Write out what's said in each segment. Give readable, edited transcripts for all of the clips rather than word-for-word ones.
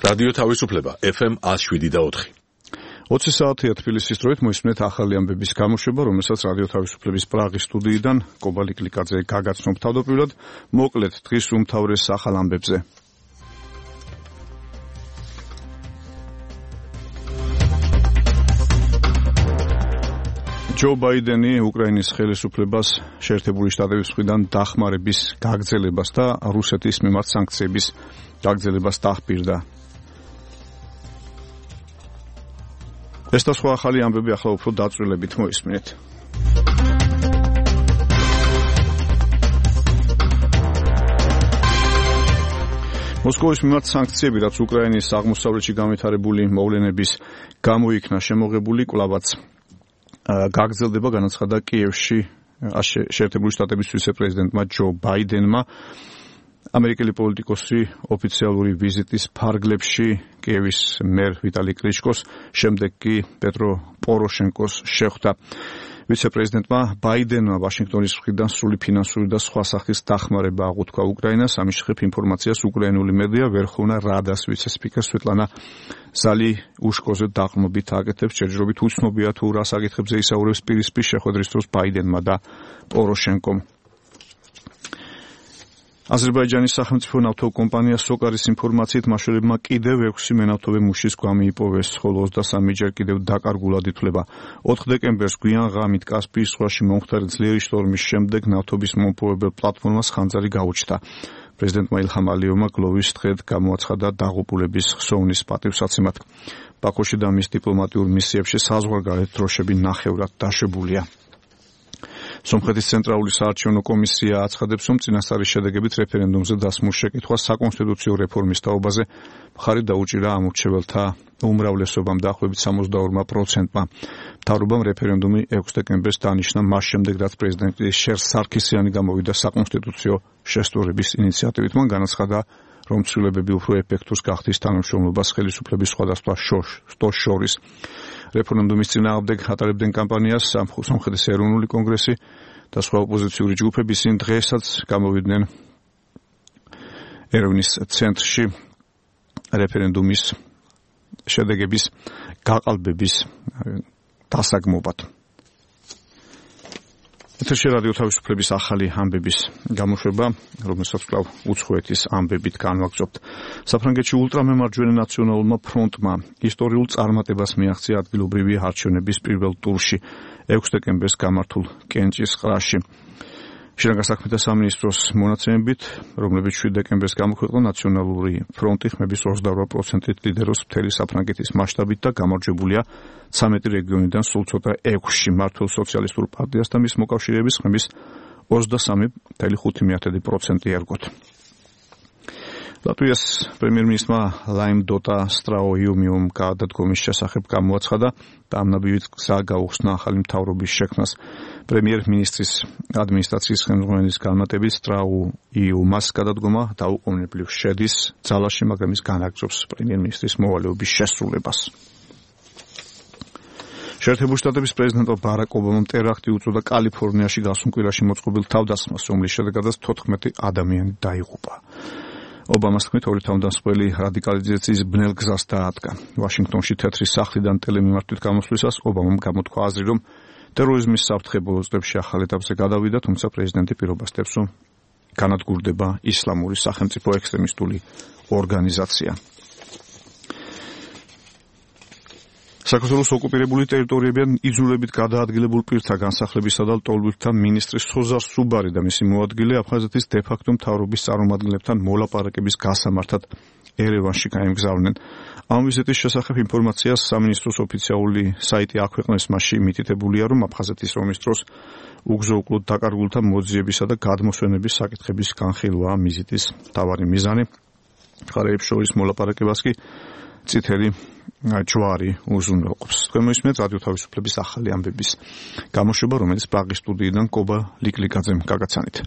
რადიო თავისუფლება FM 107.4. 20 საათია თბილისის დროით მოისმენთ ახალი ამბების გამოშვება, რომელსაც რადიო თავისუფლების პრაღის სტუდიიდან კობა ლიკლიკაძე გაგაცნობ თავდაპირველად. მოკლედ დღის უმთავრეს ახალ ამბებზე. ჯო ბაიდენი უკრაინის ხელისუფლებას შეერთებული შტატების მხრიდან დახმარების გაგრძელებას და რუსეთის მიმართ სანქციების გაგრძელებას დაახპირდა. ეს და სხვა ახალი ამბები ახლა უფრო დაწვრილებით მოისმინეთ. მოსკოვის მიმართ სანქციები, რაც უკრაინის აღმოსავლეთში განვითარებული მოვლენების გამო იქნა შემოღებული, კვლავაც გაგრძელდება, განაცხადა კიევში შეერთებული შტატების ვიცე-პრეზიდენტმა ჯო ბაიდენმა. ამერიკელი პოლიტიკოსი ოფიციალური ვიზიტის ფარგლებში კიევის მერ ვიტალი კლიჩკოს, შემდეგ კი პეტრო პოროშენკოს შეხვდა. ვიცე-პრეზიდენტმა ბაიდენმა ვაშინგტონის მხრიდან სრული ფინანსური და სხვა სახის დახმარება აღუთქვა უკრაინას. ამის შესახებ ინფორმაციას უკრაინული მედია ვერხოვნა რადას ვიცე-სპიკერ სვეტლანა ზალიუშკოზე დაყრდნობით აკეთებს. ჯერჯერობით უცნობია თუ რა საკითხებზე ისაუბრებს პირისპირ შეხვედრის დროს ბაიდენმა და პოროშენკომ. აზერბაიჯანის სახელმწიფო ნავთობ კომპანია სოკარის ინფორმაციით მაშველებმა კიდევ 6 მენავთობე მუშის გვამი იპოვეს, ხოლო 23 ჯერ კიდევ დაკარგულად ითვლება. 4 დეკემბერს გვიან ღამით კასპიის ზღვაში მომხდარი ძლიერი შტორმის შემდეგ ნავთობის მომპოვებელ პლატფორმას ხანძარი გაუჩნდა. პრეზიდენტმა ილჰამ ალიევმა გლოვის დღედ გამოაცხადა დაღუპულების ხსოვნის პატივსაცემად. ბაქოში და მის დიპლომატიურ მისიებში საზღვარგარეთ დროშები ნახევრად დაშვებულია. სომხეთის ცენტრალური საარჩევნო კომისია აცხადებს, რომ წინასწარი შედეგებით რეფერენდუმზე დასმულ შეკითხვას საკონსტიტუციო რეფორმის თაობაზე მხარი დაუჭირა ამორჩეველთა უმრავლესობამ, დაახლოებით 62%-მა. მთავრობამ რეფერენდუმი 6 დეკემბერს დანიშნა, მას შემდეგ, რაც პრეზიდენტი შერ სარქისიანი გამოვიდა საკონსტიტუციო შესწორების ინიციატივით. მან განაცხადა, რომ ცვლილებები უფრო ეფექტურს გახდის თანამშრომლობას ხელისუფლების სხვადასხვა შორის. რეფერენდუმის წინააღმდეგ ატარებდნენ კამპანიას სომხეთის ეროვნული კონგრესი და სხვა ოპოზიციური ჯგუფები. ისინი დღესაც გამოვიდნენ ერევნის ცენტრში რეფერენდუმის შედეგების გაყალბების დასაგმობად. ეთერში რადიო თავისუფლების ახალი ამბების გამოშვება, რომელსაც კვლავ უცხოეთის ამბებით განვაგრძობთ. საფრანგეთში ულტრამემარჯვენე ნაციონალურმა ფრონტმა ისტორიულ წარმატებას მიაღწია ადგილობრივი არჩევნების პირველ ტურში 6 დეკემბერს გამართულ კენჭის ყრაში. შინაგან საქმეთა სამინისტროს მონაცემებით, რომლებიც 7 დეკემბერს გამოქვეყნდა, ნაციონალური ფრონტი ხმების 28%-ით ლიდერობს მთელი საფრანგეთის მასშტაბით და გამარჯვებულია 13 რეგიონიდან სულ ცოტა 6-ში. მართლ სოციალისტურ პარტიას და მის მოკავშირეების ხმების 23.5% ერგოთ. ლატვიის პრემიერ-მინისტრმა ლაიმ დოტა სტრაოიუმიუმ გადადგომის შესახებ გამოაცხადა და ამ ნაბიჯით გზა გაუხსნა ახალი მთავრობის შექმნას. პრემიერ-მინისტრის ადმინისტრაციის ხელმძღვანელის განმარტებით სტრაოიუმას გადადგომა დაუყოვნებლივ შედის ძალაში, მაგრამ ის განაგრძობს პრემიერ-მინისტრის მოვალეობის შესრულებას. შეერთებული შტატების პრეზიდენტმა ბარაკ ობამამ ტერაქტი უწოდა კალიფორნიაში გასულ კვირაში მოწყობილ თავდასხმას, რომლის შედეგადაც 14 ადამიანი დაიღუპა. ობამას თქმით, ორი თავდამსხმელი რადიკალიზაციის ბნელ გზას დაადგა. ვაშინგტონში თეთრი სახლიდან ტელემიმართვით გამოსვლისას ობამამ გამოთქვა აზრი, რომ ტერორიზმის საფრთხე ბოლო წლებში ახალ ეტაპზე გადავიდა, თუმცა პრეზიდენტი პირობას დებს, რომ განადგურდება ისლამური სახელმწიფო ექსტრემისტული ორგანიზაცია. საქართველოს ოკუპირებული ტერიტორიებიდან იძულებით გადაადგილებულ პირთა განსახლებისა და ლტოლვილთა მინისტრი სოზარ სუბარი და მისი მოადგილე აფხაზეთის დე-ფაქტო მთავრობის წარმომადგენლებთან მოლაპარაკების გასამართად ერევანში გაემგზავრნენ. ამ ვიზიტის შესახებ ინფორმაციას სამინისტროს ოფიციალური საიტი აქვეყნეს. მასში მითითებულია, რომ აფხაზეთის ომის დროს უგზო-უკლოდ დაკარგულთა მოძიებისა და გადმოსვენების საკითხების განხილვაა ვიზიტის მთავარი მიზანი. მხარეებს შორის მოლაპარაკებას კი წითელი ჯვარი უზრუნველყოფს. თქვენ მოისმენთ რადიო თავისუფლების ახალი ამბების გამოშვება, რომელიც პრაღის სტუდიიდან კობა ლიკლიკაძემ გაგაცანით.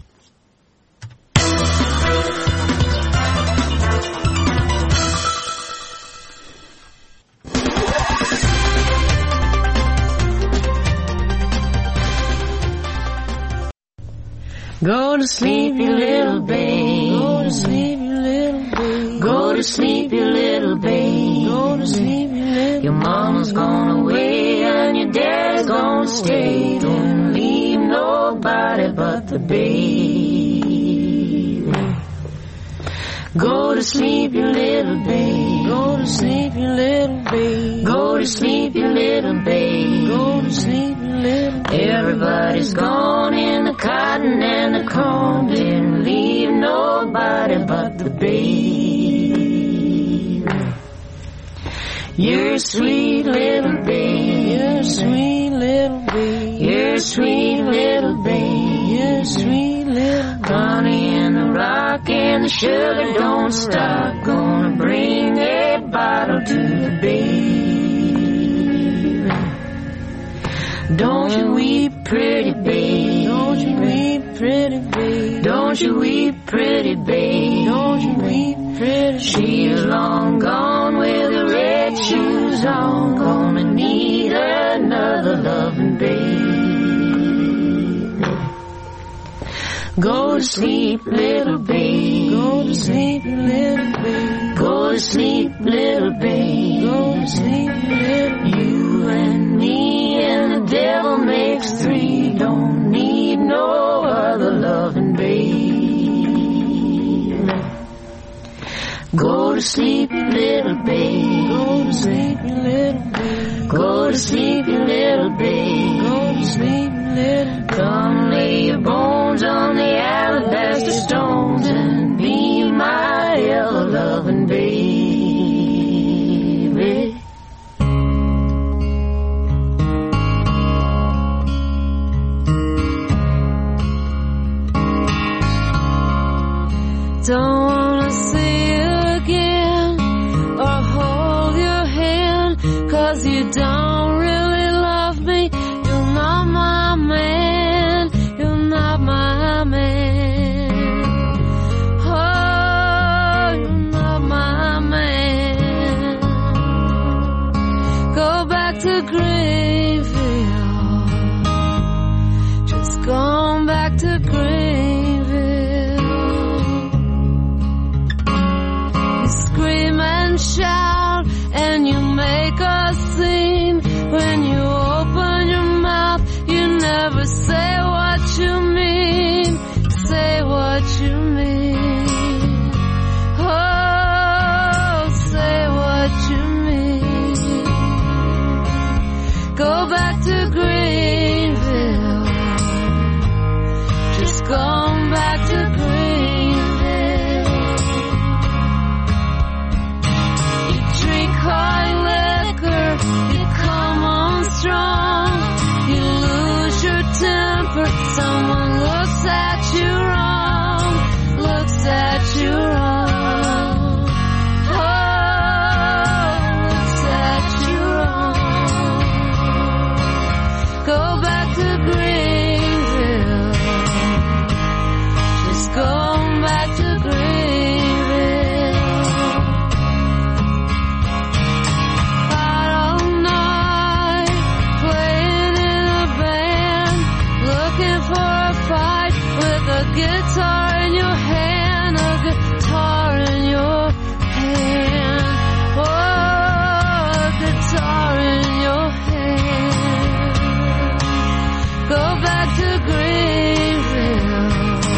Go to sleep, you little babe. Go to sleep, you little babe. Go to to sleep, you little babe. Go to sleep, you little Your mama's gone away and your dad's gonna stay. Don't leave nobody but the baby. Go to sleep, you little babe. Go to sleep, you little babe. Go to sleep, you little babe. Go to sleep, you little babe. Everybody's gone in the cotton and the corn. Didn't leave nobody but the babe. You're a sweet little babe. You're a sweet little babe. You're a sweet little babe. You're a sweet little babe. Honey in the rock and the sugar don't stop. Gonna bring a bottle to the babe. Don't you weep, pretty babe. Don't you weep, pretty babe. Don't you weep, pretty babe. Don't you weep, pretty babe. She's long gone with the red shoes on. Gonna need another loving babe. Go to sleep, little babe. Go to sleep, little babe. Go to sleep, little babe. Go to sleep, little babe. You and me and the devil makes three. Don't need no other loving babe. Go to sleep, little babe. Go to sleep, little babe. Go to sleep, little babe. Go to sleep, little babe. Come lay your bones on the alabaster stones and be my ever-loving baby. Don't wanna see you again or hold your hand, 'cause you don't really love me. You're not my man. You're not my man. Oh, you're not my man. Go back to Greenville. Just gone back to Greenville. You scream and shout and you make a scene. When you open your mouth, you never say what you mean. Say what you mean. Oh, say what you mean. Go back to Greenville. Just gone back to Greenville. You drink hard liquor, you come on strong. You lose your temper, someone looks at you wrong. Looks at you wrong. Oh, looks at you wrong. Go back to Greenville. Just go back to Greenville. Out all night, playing in a band, looking for a fight with a guitar in your hand, a guitar in your hand. Oh, a guitar in your hand. Go back to Greenville.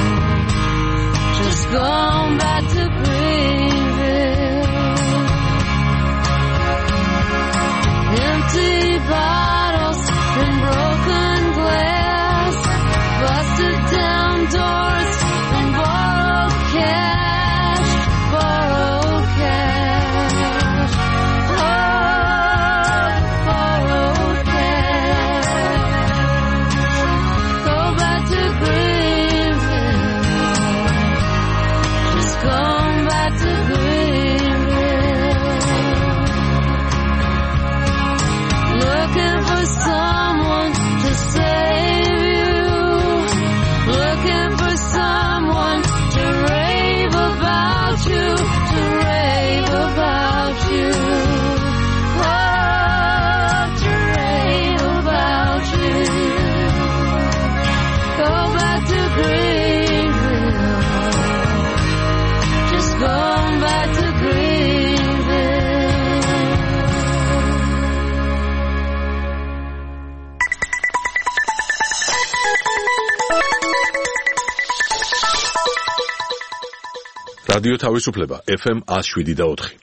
Just gone back to Greenville. Empty bottles and broken glass, busted down doors and borrowed cash, borrowed cash. Oh, borrowed cash. Go back to Greenville. Just gone back to Greenville. Looking for someone to save you. Looking for someone to rave about you, to rave about you. Oh, to rave about you. Go back to Greenville. Just go back to Greenville. რადიო თავისუფლება FM 107.4.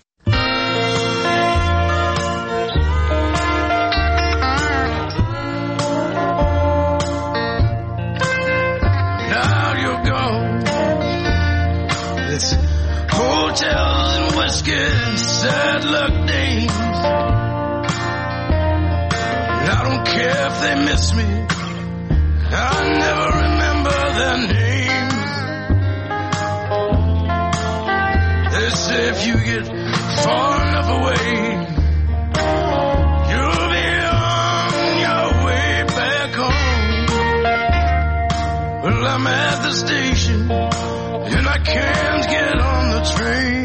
Now you're gone. It's hotels and whiskey, sad luck days. I don't care if they miss me. I never remember their names. They say if you get far enough away, you'll be on your way back home. Well, I'm at the station and I can't get on the train.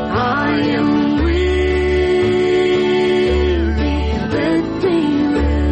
I am weary,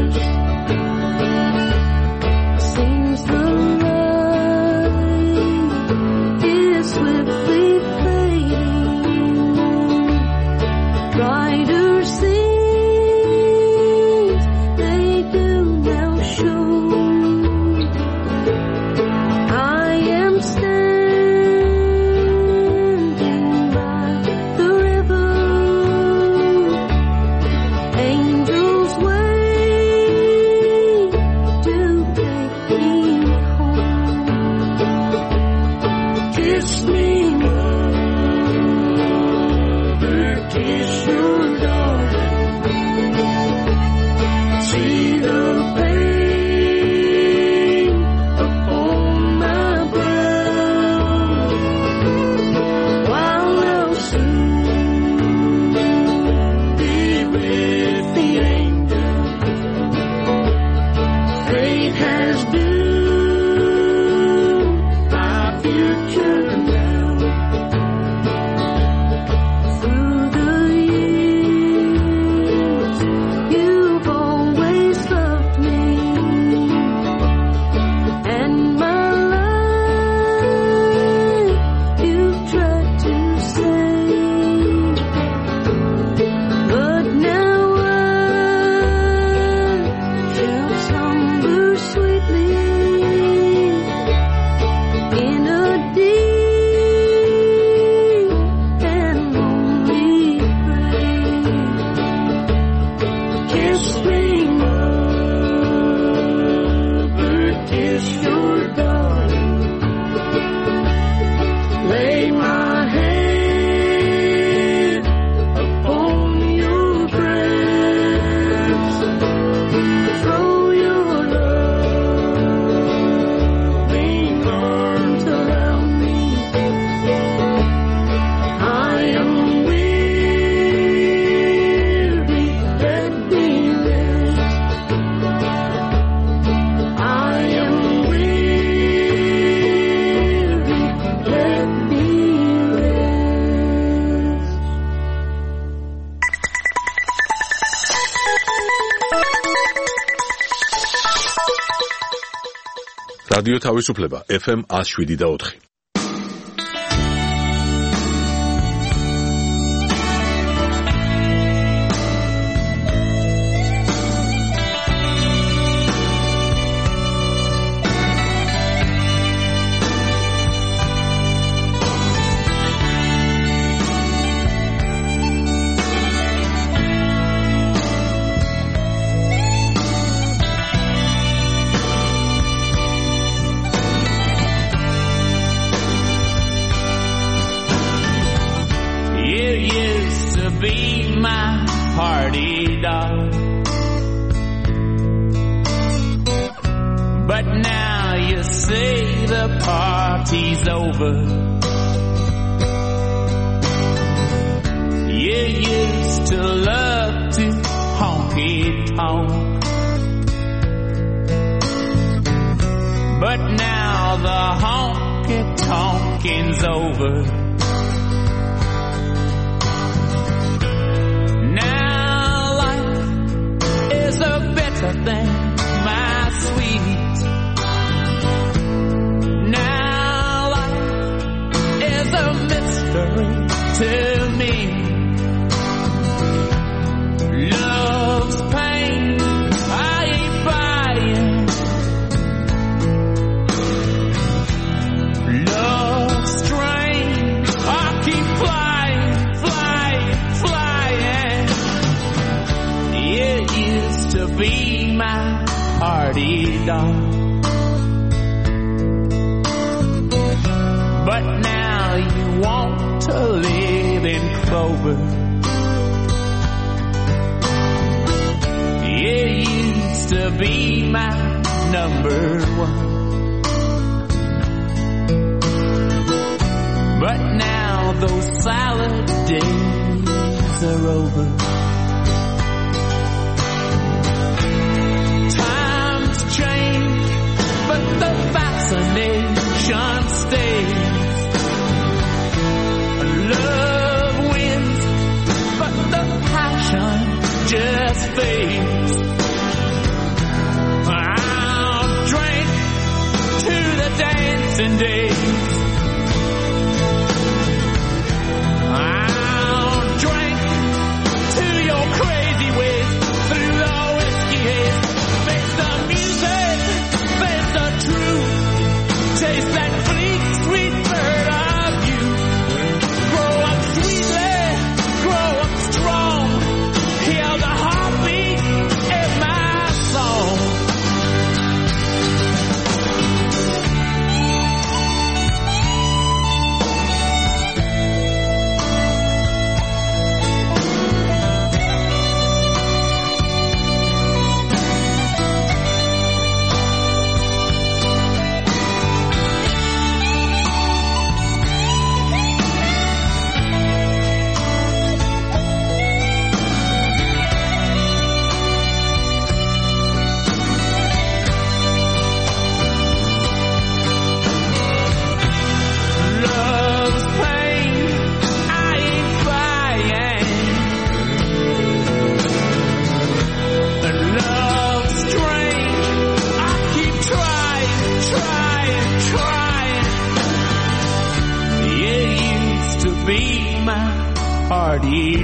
რადიო თავისუფლება FM 107.4.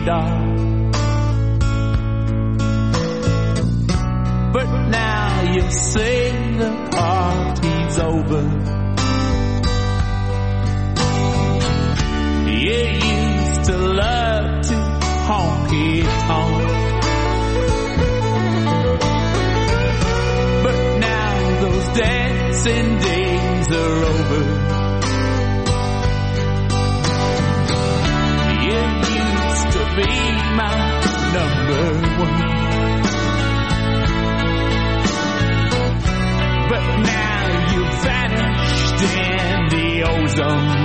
radar. But now you say the party's over. You used to love to honky-tonk, but now those dancing days are over. You used to be my number one, but now you vanished in the ozone.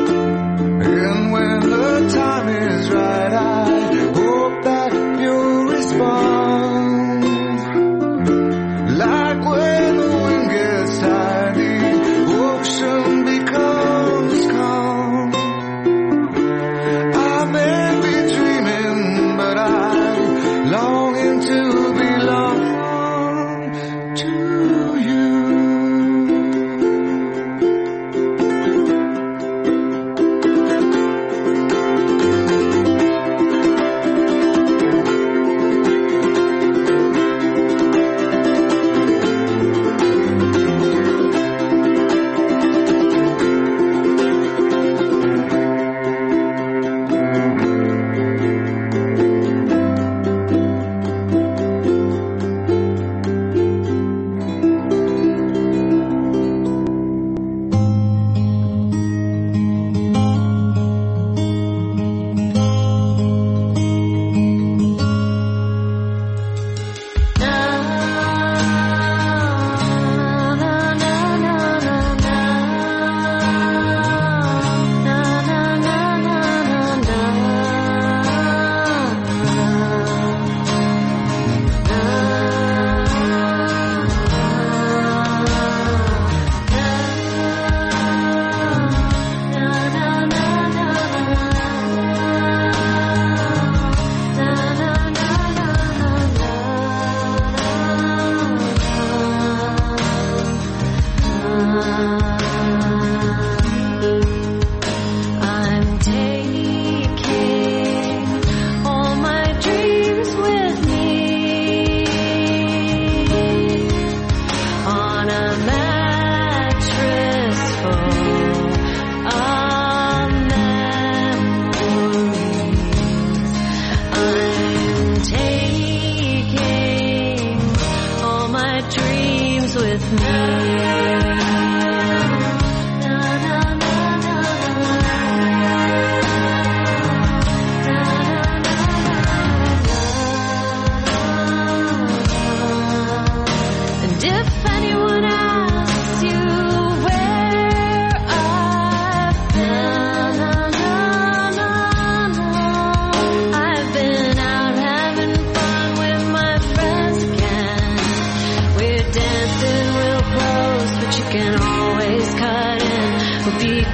And when the time is right, I hope that you'll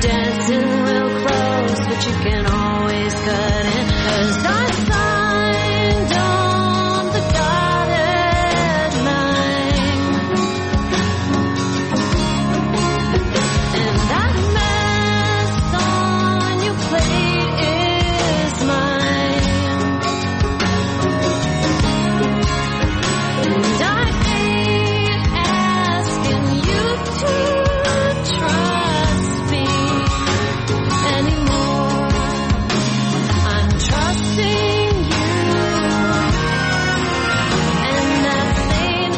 dancing real close, but you can always cut in. 'Cause I signed on the dotted line, and that mess on your plate is mine. And I ain't asking you to trust me anymore. I'm trusting you, and that ain't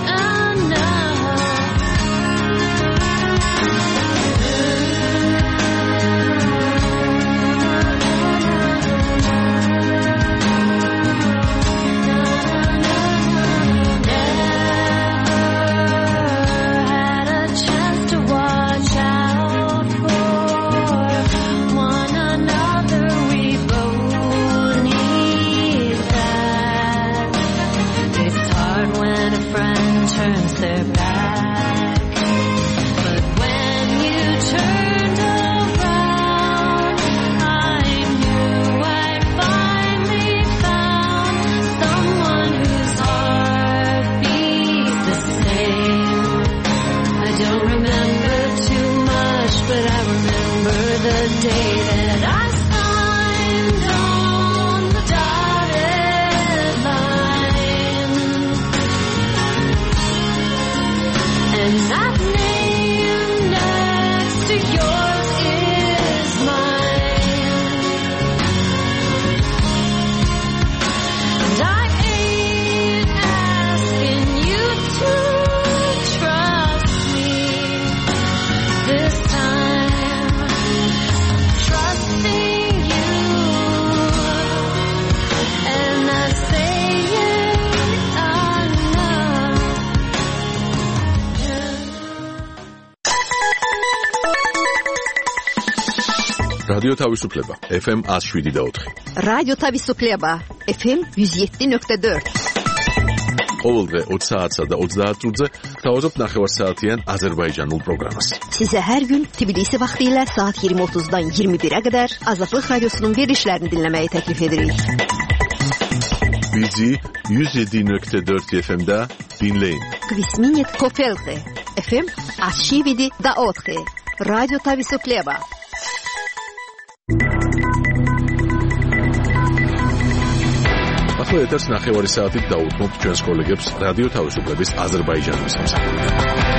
had a chance to watch out for one another. We both need that. It's hard when a friend turns their back, but when you turned around, I knew I'd finally found someone whose heart beats the same. I don't remember too much, but I remember the day that I signed on the dotted line, and that name next to yours is mine. And I ain't asking you to trust me this time. Trusting you, and I say it enough. რადიო თავისუფლება FM 107.4. რადიო თავისუფლება FM 107.4. ყოველდღე 20 საათსა და 30 წუთზე გთავაზობთ ნახევარსაათიან აზერბაიჯანულ პროგრამას. Sizə hər gün Tbilisi vaxtı ilə saat 20:30-dan 21-ə qədər Azadlıq Radiosunun verilişlərini dinləməyi təklif edirik. Bizi 107.4 FM-də dinləyin. Kvisminit Kofelte FM 107.4. Radyo Tavisupleba. ახლა ეთერს ნახევარი საათით დაუთმობთ ჩვენს კოლეგებს რადიო თავისუფლების აზერბაიჯანის სამსახურში.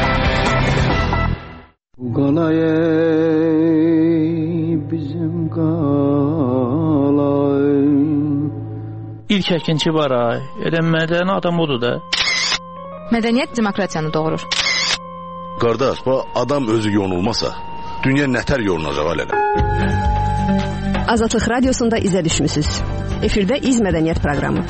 İlk əkinçi var ay. Elə mədəni adam odur da. Mədəniyyət demokratiyanı doğurur. Qardaş, bu adam özü yonulmasa, dünya nətər yolunacaq hələ? Azadlıq Radiosunda izə düşmüsüz. Efirdə İz Mədəniyyət proqramı.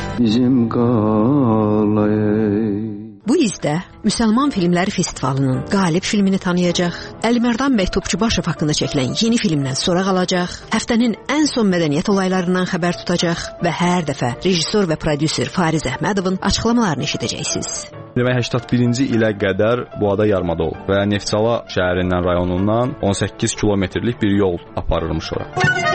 Bu izdə Müsəlman Filmləri Festivalının qalib filmini tanıyacaq, Əlimərdan bəy Topçubaşov haqqında çəkilən yeni filmdən soraq alacaq, həftənin ən son mədəniyyət olaylarından xəbər tutacaq və hər dəfə rejissor və prodüser Fariz Əhmədovun açıqlamalarını eşidəcəksiniz. Demək 81-ci ilə qədər bu ada yarımada olub və Neftçala şəhərindən, rayonundan 18 kilometrlik bir yol aparılmış ora.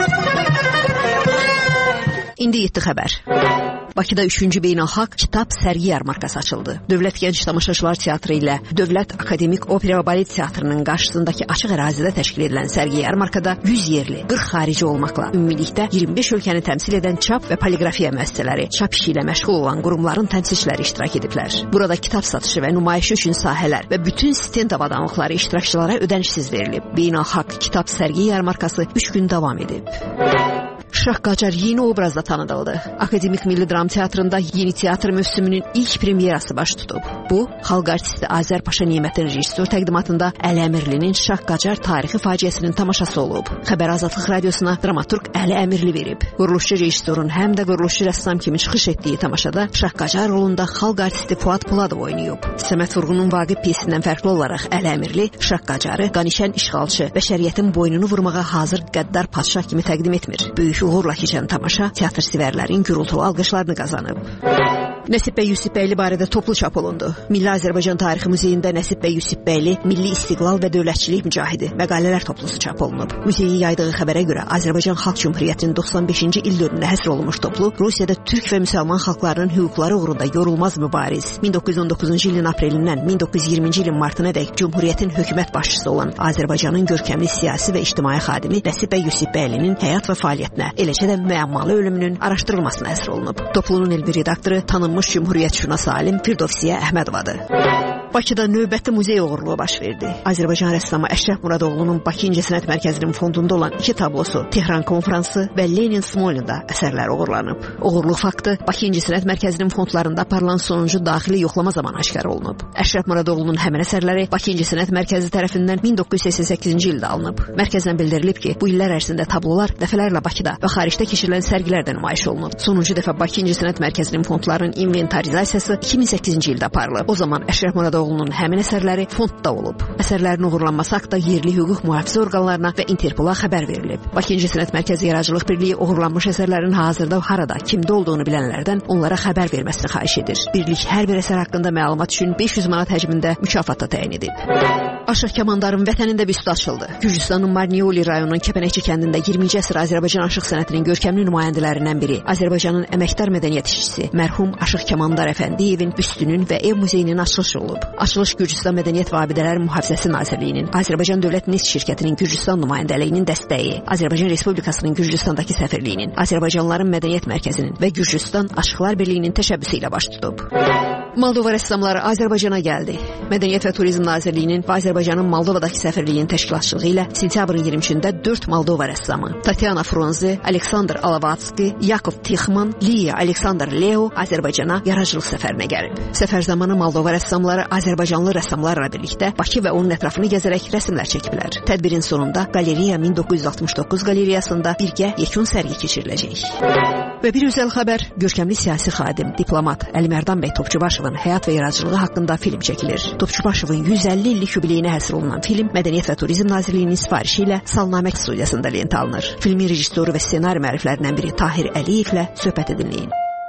İndi 7 xəbər. Bakıda 3-cü beynəlxalq kitab sərgi yarmarkası açıldı. Dövlət Gənc Tamaşaçılar Teatrı ilə Dövlət Akademik Opera və Balet Teatrının qarşısındakı açıq ərazidə təşkil edilən sərgi yarmarkada 100 yerli, 40 xarici olmaqla ümumilikdə 25 ölkəni təmsil edən çap və poliqrafiya müəssisələri, çap işi ilə məşğul olan qurumların təmsilçiləri iştirak ediblər. Burada kitab satışı və nümayişi üçün sahələr və bütün stend avadanlıqları iştirakçılara ödənişsiz verilib. Beynəlxalq kitab sərgi yarmarkası 3 gün davam edib. Şah Qacar yeni obrazda tanıdıldı. Akademik Milli Dram Teatrında yeni teatr mövsümünün ilk premyerası baş tutub. Bu, xalq artisti Azər Paşa Nimətin rejissor təqdimatında Əli Əmirlinin Şah Qacar tarixi faciəsinin tamaşası olub. Xəbər Azadlıq Radiosuna dramaturq Əli Əmirli verib. Quruluşçu rejissorun həm də quruluşçu rəssam kimi çıxış etdiyi tamaşada Şah Qacar rolunda xalq artisti Fuad Poladov oynayıb. Səməd Vurğunun Vaqif piyesindən fərqli olaraq Əli Əmirli Şah Qacarı qanişən işğalçı və şəriətin boynunu vurmağa hazır qəddar padşah kimi təqdim etmir. Böyük uğurla keçən tamaşa teatr sevərlərin gürültülü alqışlarını qazanıb. Nəsib bəy Yusifbəyli barədə toplu çap olundu. Milli Azərbaycan Tarixi Muzeyində Nəsib bəy Yusifbəyli milli istiqlal və dövlətçilik mücahidi məqalələr toplusu çap olunub. Muzeyin yaydığı xəbərə görə Azərbaycan Xalq Cümhuriyyətinin 95-ci il dönümünə həsr olunmuş toplu Rusiyada türk və müsəlman xalqlarının hüquqları uğrunda yorulmaz mübariz, 1919-cu ilin aprelindən 1920-ci ilin martınadək Cümhuriyyətin hökumət başçısı olan Azərbaycanın görkəmli siyasi və ictimai xadimi Nəsib bəy Yusifbəylinin həyat və fəaliyyətinə, eləcə də müəmmalı ölümünün araşdırılmasına həsr olunub. Toplunun elmi redaktoru tanınmış cümhuriyyətşünas alim Firdovsiyə Əhmədovadır. Bakıda növbəti muzey oğurluğu baş verdi. Azərbaycan rəssamı Əşrəf Muradoğlunun Bakı İncəsənət Mərkəzinin fondunda olan 2 tablosu Tehran konfransı və Lenin Smolnida əsərləri oğurlanıb. Oğurluq faktı Bakı İncəsənət Mərkəzinin fondlarında aparılan sonuncu daxili yoxlama zamanı aşkar olunub. Əşrəf Muradoğlunun həmin əsərləri Bakı İncəsənət Mərkəzi tərəfindən 1988-ci ildə alınıb. Mərkəzdən bildirilib ki, bu illər ərzində tablolar dəfələrlə Bakıda və xaricdə keçirilən sərgilərdə nümayiş olunub. Sonuncu dəfə Bakı İncəsənət Mərkəzinin fondlarının inventarizasiyası 2008-ci ildə aparılıb. O zaman Əşrəf Muradoğlunun həmin əsərləri fondda olub. Əsərlərin uğurlanması haqqında yerli hüquq mühafizə orqanlarına və Interpola xəbər verilib. Bakı İncəsənət Mərkəzi Yaradıcılıq Birliyi uğurlanmış əsərlərin hazırda harada, kimdə olduğunu bilənlərdən onlara xəbər verməsini xahiş edir. Birlik hər bir əsər haqqında məlumat üçün 500 manat həcmində mükafata təyin edib. Aşıq Kamandarın vətənində büstü açıldı. Gürcüstanın Marnioli rayonunun Kəpənəkçi kəndində 20-ci əsr Azərbaycan aşıq sənətinin görkəmli nümayəndələrindən biri, Azərbaycanın əməkdar mədəniyyət işçisi mərhum Aşıq Kamandar Əfəndiyevin büstünün və ev muzeyinin açılışı olub. Açılış Gürcüstan Mədəniyyət və Abidələr Mühafizəsi Nazirliyinin, Azərbaycan Dövlət Neft şirkətinin Gürcüstan nümayəndəliyinin dəstəyi, Azərbaycan Respublikasının Gürcüstandakı səfirliyinin, Azərbaycanlıların Mədəniyyət Mərkəzinin və Gürcüstan Aşıqlar Birliyinin təşəbbüsü ilə baş tutub. Moldova rəssamları Azərbaycana gəldi. Mədəniyyət və Turizm Nazirliyinin və Azərbaycanın Moldovadakı səfirliyinin təşkilatçılığı ilə sentyabrın 23-də 4 Moldova rəssamı Tatyana Fronzi, Aleksandr Alavatski, Yakov Tixman, Liya Aleksandr Leo Azərbaycana yaradıcılıq səfərinə gəlib. Səfər zamanı Moldova rəssamları Azərbaycanlı rəssamlarla birlikdə Bakı və onun ətrafını gəzərək rəsmlər çəkiblər. Tədbirin sonunda Qaleriya 1969 qalereyasında birgə yekun sərgi keçiriləcək. Və bir özəl xəbər, görkəmli siyasi xadim, diplomat Əlimərdan bəy Topçubaşovun həyat və yaradıcılığı haqqında film çəkilir. Topçubaşovun 150 illik yubileyinə həsr olunan film Mədəniyyət və Turizm Nazirliyinin sifarişi ilə Salnamək studiyasında lentə alınır. Filmin rejissoru və ssenari müəlliflərindən biri Tahir Əliyevlə söhbət edinləyin.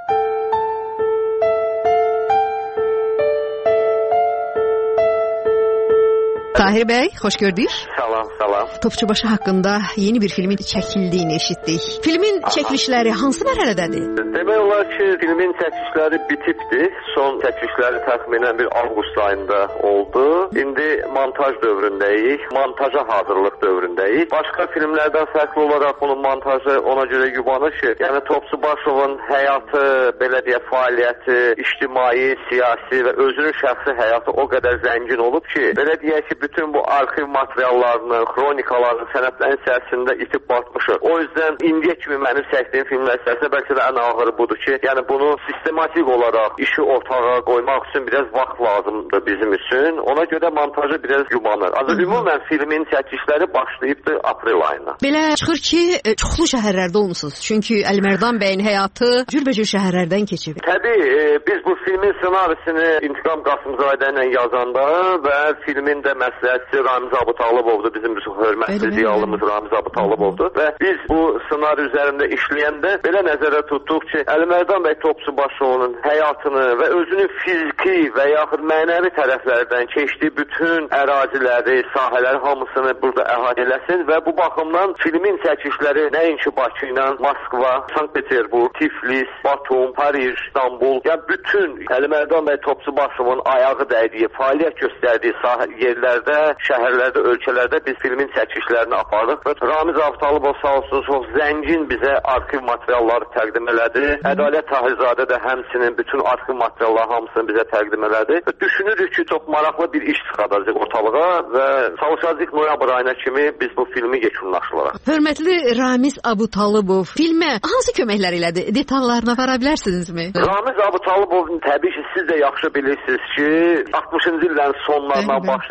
Tahir bəy, xoş gördük. Salam, salam. Topçubaşı haqqında yeni bir filmin çəkildiyini eşitdik. Filmin çəkilişləri hansı mərhələdədir? Demək olar ki, filmin çəkilişləri bitibdir. Son çəkilişləri təxminən bir avqust ayında oldu. İndi montaj dövründəyik, montaja hazırlıq dövründəyik. Başqa filmlərdən fərqli olaraq bunun montajı ona görə yubanır ki, yəni Topçubaşovun həyatı, belə deyə fəaliyyəti, ictimai, siyasi və özünün şəxsi həyatı o qədər zəngin olub ki, belə deyək ki, bütün bu arxiv materiallarını, xronikalarını sənətlərin içərisində itib batmışıq. O yüzden indiyə kimi mənim çəkdiyim filmlər içərisində bəlkə də ən ağırı budur ki, yəni bunu sistematik olaraq işi ortağa qoymaq üçün biraz vaxt lazımdır bizim üçün. Ona görə montajı biraz yubanır. Ümumən filmin çəkilişləri başlayıbdır aprel ayına. Belə çıxır ki, çoxlu şəhərlərdə olmusunuz. Çünki Əlimərdan bəyin həyatı cürbəcür şəhərlərdən keçib. Təbii, biz bu filmin ssenarisini İntiqam Qasımzadə ilə yazanda və filmin də məsləhətçi Ramiz Abutağlıbovdur, bizim hörmətli ziyalımız Ramiz Abutağlıbovdur və biz bu ssenari üzərində işləyəndə belə nəzərə tutduq ki, Əlimərdan bəy Topçubaşovun həyatını və özünün fiziki və yaxud mənəvi tərəflərdən keçdiyi bütün əraziləri, sahələri hamısını burada əhatə eləsin və bu baxımdan filmin çəkilişləri nəinki Bakı ilə Moskva, Sankt-Peterburg, Tiflis, Batum, Paris, İstanbul, yəni bütün Əlimərdan bəy Topçubaşovun ayağı dəydiyi, fəaliyyət göstərdiyi yerlərdə, şəhərlərdə, ölkələrdə biz filmin çəkilişlərini apardıq və Ramiz Abutağlıbov sağ olsun çox zəngin bizə arxiv materialları təqdim elədi. Ədalət Tahirzadə də həmçinin bütün arxiv materialları hamısını bizə təqdim elədi. Və düşünürük ki, çox maraqlı bir iş çıxardacaq ortalığa və çalışacağıq noyabr ayına kimi biz bu filmi yekunlaşdırarıq. Hörmətli Ramiz Abutağlıbov, filmə hansı köməklər elədi? Detallarına vara bilərsinizmi? Ramiz Abutağlıbov təbii ki, siz də yaxşı bilirsiniz ki, 60-cı illərin sonlarından başlayıb bu günə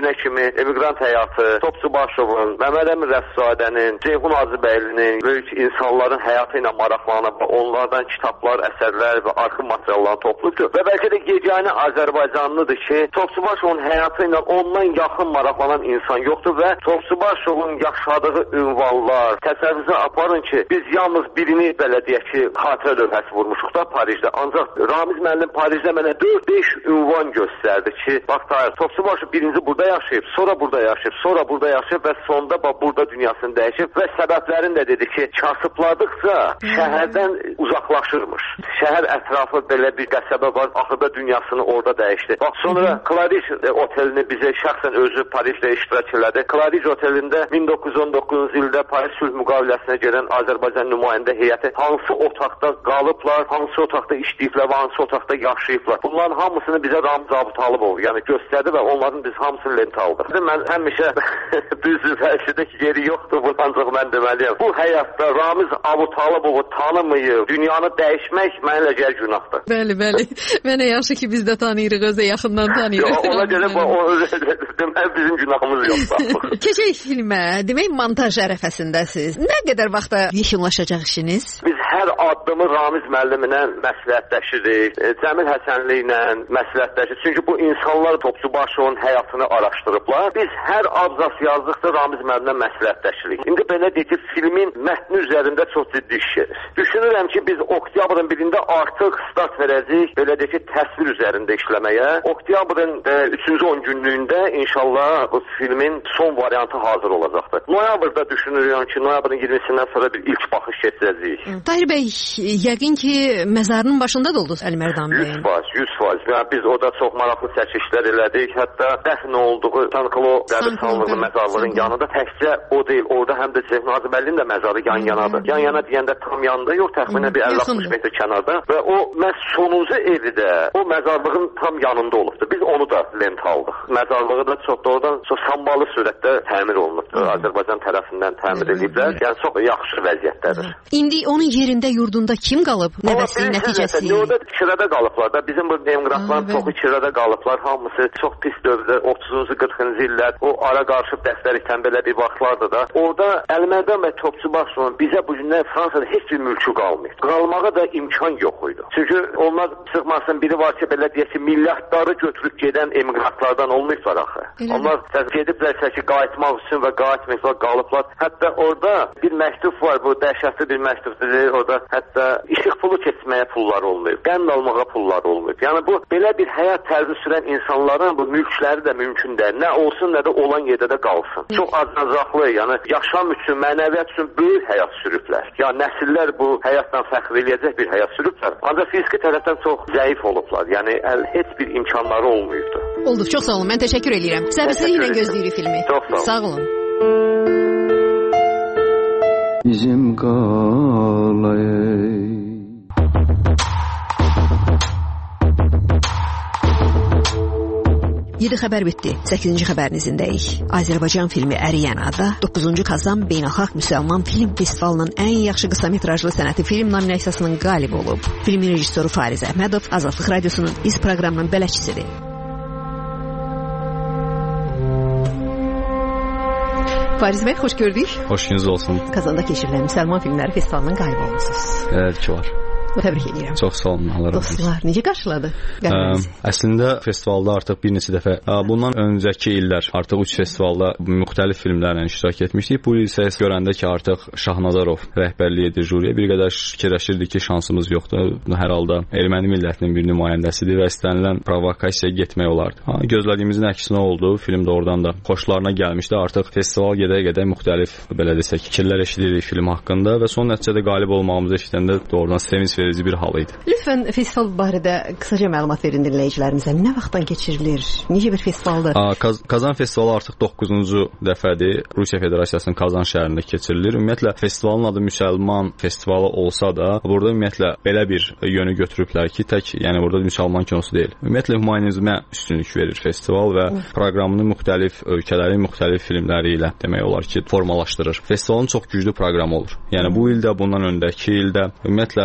günə kimi emiqrant həyatı, Topçubaşovun, Məmməd Əmin Rəfsadənin, Ceyhun Hacıbəylinin böyük insanların həyatı ilə maraqlanıb, onlardan kitablar, əsərlər və arxiv materialları toplayıbdır. Və bəlkə də yeganə Azərbaycanlıdır ki, Topçubaşovun həyatı ilə ondan yaxın maraqlanan insan yoxdur və Topçubaşovun yaşadığı ünvanlar, təsəvvürünüzə aparın ki, biz yalnız birini belə deyək ki, xatirə lövhəsi vurmuşuq da Parisdə. Ancaq Ramiz müəllim Parisdə mənə 4-5 ünvan göstərdi ki, bax Tahir, Topçubaşov birinci burada yaşayıb, sonra burada yaşayıb, sonra burada yaşayıb və sonda bax burada dünyasını dəyişib və səbəblərini də dedi ki, kasıbladıqca şəhərdən uzaqlaşırmış. Şəhər ətrafı belə bir qəsəbə var, axırda dünyasını orada dəyişdi. Bax sonra Clarice otelini bizə şəxsən özü Parisdə iştirak elədi. Clarice otelində 1919-cu ildə Paris sülh müqaviləsinə gələn Azərbaycan nümayəndə heyəti hansı otaqda qalıblar, hansı otaqda işləyiblər və hansı otaqda yaşayıblar. Bunların hamısını bizə Ramiz Abutalıbov yəni göstərdi və onların biz hamısını lentə aldıq. Mən həmişə düzdür, fəlsəfədə yeri yoxdur, bunu ancaq mən deməliyəm. Bu həyatda Ramiz Abutalıbovu tanımayıb, dünyanı dəyişmək mənə gəl günahdır. Bəli, bəli. Mənə yaxşı ki, biz də tanıyırıq, özə yaxından tanıyırıq. Ona görə demək bizim günahımız yoxdur. Keçək filmə, demək montaj ərəfəsindəsiz. Nə qədər vaxta yekunlaşacaq işiniz? Biz hər addımı Ramiz müəllimlə məsləhətləşirik, Cəmil Həsənli ilə məsləhətləşirik. Çünki bu insanlar Topçubaşovun həyatını araşdırıblar. Biz hər abzas yazdıqda Ramiz müəllimlə məsləhətləşirik. İndi belə deyək ki, filmin mətni üzərində çox ciddi iş gedir. Düşünürəm ki, biz oktyabrın 1-də artıq start verəcəyik, belə deyək ki, təsvir üzərində işləməyə. Oktyabrın 3-cü 10 günlüyündə inşallah bu filmin son variantı hazır olacaqdır. Noyabrda düşünürəm ki, noyabrın 20-sindən sonra bir ilk baxış keçirəcəyik. Tahir bəy, yəqin ki, məzarının başında da oldunuz Əlimərdan bəyin. 100%. Yəni, biz orada çox maraqlı çəkişlər elədik. Hətta dəfn olduğu Sanklo qəbirstanlığı məzarlığın yanında təkcə o deyil, orada həm də Ceyhun Hacıbəylinin də məzarı yan-yanadır. Yan-yana deyəndə tam yanında yox, təxminən bir 50-60 metr kənarda və o məhz sonuncu evi də o məzarlığın tam yanında olubdur. Biz onu da lent aldıq. Məzarlığı da çox doğrudan çox sambalı surətdə təmir olunubdur. Azərbaycan tərəfindən təmir ediblər. Yəni çox yaxşı vəziyyətdədir. İndi onun yerində, yurdunda kim qalıb? Nəvəsi, nəticəsi? Orada kirədə qalıblar da. Bizim bu emigrantların çoxu kirədə qalıblar. Hamısı çox pis dövrdə 30-cu 40-cı illər o ara qarışıb dəstəlikdən belə bir vaxtlardı da. Orada Əlimərdan və Topçubaşovun bizə bu gündən Fransada heç bir mülkü qalmayıb. Qalmağa da imkan yox idi. Çünki onlar çıxmasın biri var ki, belə deyək ki, milyardları götürüb gedən emigrantlardan olmayıblar axı. Onlar gediblərsə ki, qayıtmaq üçün və qayıtmayıblar, qalıblar. Hətta orada bir məktub var, bu dəhşətli bir məktubdur. Orada hətta işıq pulu keçməyə pullar olmayıb, qənd almağa pullar olmayıb. Yəni bu belə bir həyat tərzi sürən insanların bu mülkləri də mümkün deyil. Nə olsun, nə də olan yerdə də qalsın. Çox acınacaqlı, yəni yaşam üçün, mənəviyyat üçün böyük həyat sürüblər. Yəni nəsillər bu həyatdan fəxr eləyəcək bir həyat sürüblər. Ancaq fiziki tərəfdən çox zəif olublar. Yəni heç bir imkanları olmayıbdı. Oldu, çox sağ olun. Mən təşəkkür edirəm. Səbirsizliklə gözləyirik filmi. Çox sağ olun. Sağ olun. Bizim qalay 7 xəbər bitdi. 8-ci xəbərinizindəyik. Azərbaycan filmi Əriyən Ada 9-cu Kazan Beynəlxalq Müsəlman Film Festivalının ən yaxşı qısa metrajlı sənəti film nominasiyasının qalibi olub. Filmin rejissoru Fariz Əhmədov Azadlıq Radiosunun iz proqramının bələdçisidir. Fariz bəy, xoş gördük. Xoş gününüz olsun. Kazanda keçirilən Müsəlman Filmləri Festivalının qalibi olmusunuz. Evet ki var. Təbrik edirəm. Çox sağ olun. Allah razı olsun. Dostlar, necə qarşıladı? Əslində festivalda artıq bir neçə dəfə, bundan öncəki illər artıq 3 festivalda müxtəlif filmlərlə iştirak etmişdik. Bu il isə görəndə ki, artıq Şahnazarov rəhbərlik edir juriyə. Bir qədər fikirləşirdik ki, şansımız yoxdur. Hər halda erməni millətinin bir nümayəndəsidir və istənilən provokasiyaya getmək olardı. Gözlədiyimizin əksinə oldu. Film də oradan da xoşlarına gəlmişdi. Artıq festival gedə-gedə müxtəlif, belə desək, fikirlər eşidirik film haqqında və son nəticədə qalib olmağımızı eşidəndə doğrudan sevinç verici bir hal idi. Lütfən festival barədə qısaca məlumat verin dinləyicilərimizə. Nə vaxtdan keçirilir? Necə bir festivaldır? Kazan festivalı artıq 9-cu dəfədir. Rusiya Federasiyasının Kazan şəhərində keçirilir. Ümumiyyətlə festivalın adı müsəlman festivalı olsa da, burada ümumiyyətlə belə bir yönü götürüblər ki, tək, yəni burada müsəlman kinosu deyil. Ümumiyyətlə humanizmə üstünlük verir festival və proqramını müxtəlif ölkələrin müxtəlif filmləri ilə demək olar ki, formalaşdırır. Festivalın çox güclü proqramı olur. Yəni bu ildə, bundan öncəki ildə ümumiyyətlə hesab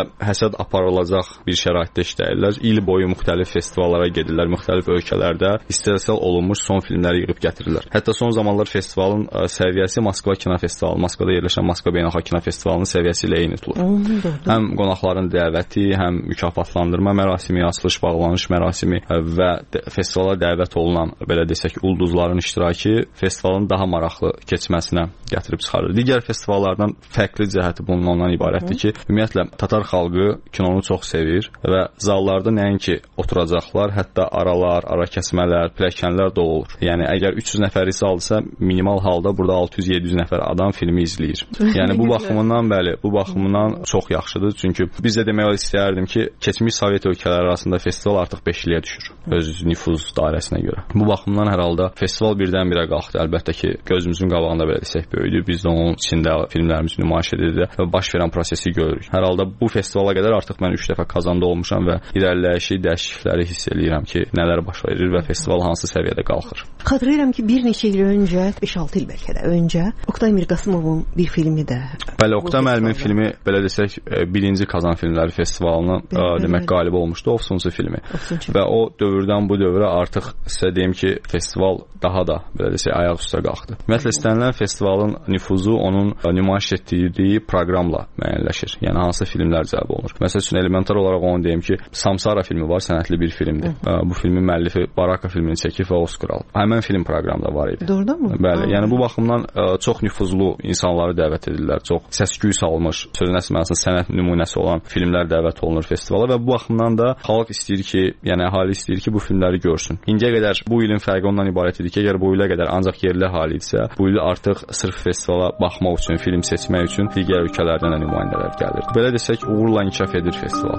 məqsəd aparılacaq bir şəraitdə işləyirlər. İl boyu müxtəlif festivallara gedirlər, müxtəlif ölkələrdə istehsal olunmuş son filmləri yığıb gətirirlər. Hətta son zamanlar festivalın səviyyəsi Moskva Kino Festivalı, Moskvada yerləşən Moskva Beynəlxalq Kino Festivalının səviyyəsi ilə eyni tutulur. Həm qonaqların dəvəti, həm mükafatlandırma mərasimi, açılış bağlanış mərasimi və festivala dəvət olunan, belə desək, ulduzların iştirakı festivalın daha maraqlı keçməsinə gətirib çıxarır. Digər festivallardan fərqli cəhəti bunun ondan ibarətdir ki, ümumiyyətlə Tatar xalqı kinonu çox sevir və zallarda nəinki oturacaqlar, hətta aralar, ara kəsmələr, pilləkənlər dolu olur. Yəni əgər 300 nəfərlik zaldısa, minimal halda burada 600-700 nəfər adam filmi izləyir. Yəni bu baxımından bəli, bu baxımından çox yaxşıdır. Çünki biz də demək istəyərdim ki, keçmiş Sovet ölkələri arasında festival artıq 5-liyə düşür öz nüfuz dairəsinə görə. Bu baxımdan hər halda festival birdən-birə qalxdı. Əlbəttə ki, gözümüzün qabağında belə desək böyüdü. Biz də onun içində filmlərimizi nümayiş edirik və baş verən prosesi görürük. Hər halda bu festivala qədər artıq mən 3 dəfə Kazanda olmuşam və irəliləyişi, dəyişiklikləri hiss eləyirəm ki, nələr baş verir və festival hansı səviyyədə qalxır. Xatırlayıram ki, bir neçə il öncə, 5-6 il bəlkə də öncə Oqtay Mirqasımovun bir filmi də. Bəli, Oqtay müəllimin filmi, belə desək, birinci Kazan Filmləri Festivalının demək qalibi olmuşdu, Ofsunçu filmi. Və o dövrdən bu dövrə artıq sizə deyim ki, festival daha da belə desək ayaq üstə qalxdı. Ümumiyyətlə istənilən festivalın nüfuzu onun nümayiş etdirdiyi proqramla müəyyənləşir. Yəni hansı filmlər cəlb olunur. Məsəl üçün elementar olaraq onu deyim ki, Samsara filmi var, sənətli bir filmdir. Bu filmin müəllifi Baraka filmini çəkib və Oskar alıb. Həmin film proqramda var idi. Doğrudanmı? Bəli, yəni bu baxımdan çox nüfuzlu insanları dəvət edirlər. Çox səs-küy salmış, sözün əsl mənasında sənət nümunəsi olan filmlər dəvət olunur festivala və bu baxımdan da xalq istəyir ki, yəni əhali istəyir ki, bu filmləri görsün. İndiyə qədər bu ilin fərqi ondan ibarət idi ki, əgər bu ilə qədər ancaq yerli əhali idisə, bu il artıq sırf festivala baxmaq üçün, film seçmək üçün digər ölkələrdən də nümayəndələr gəlir. Belə desək, uğurla inkişaf edir festival.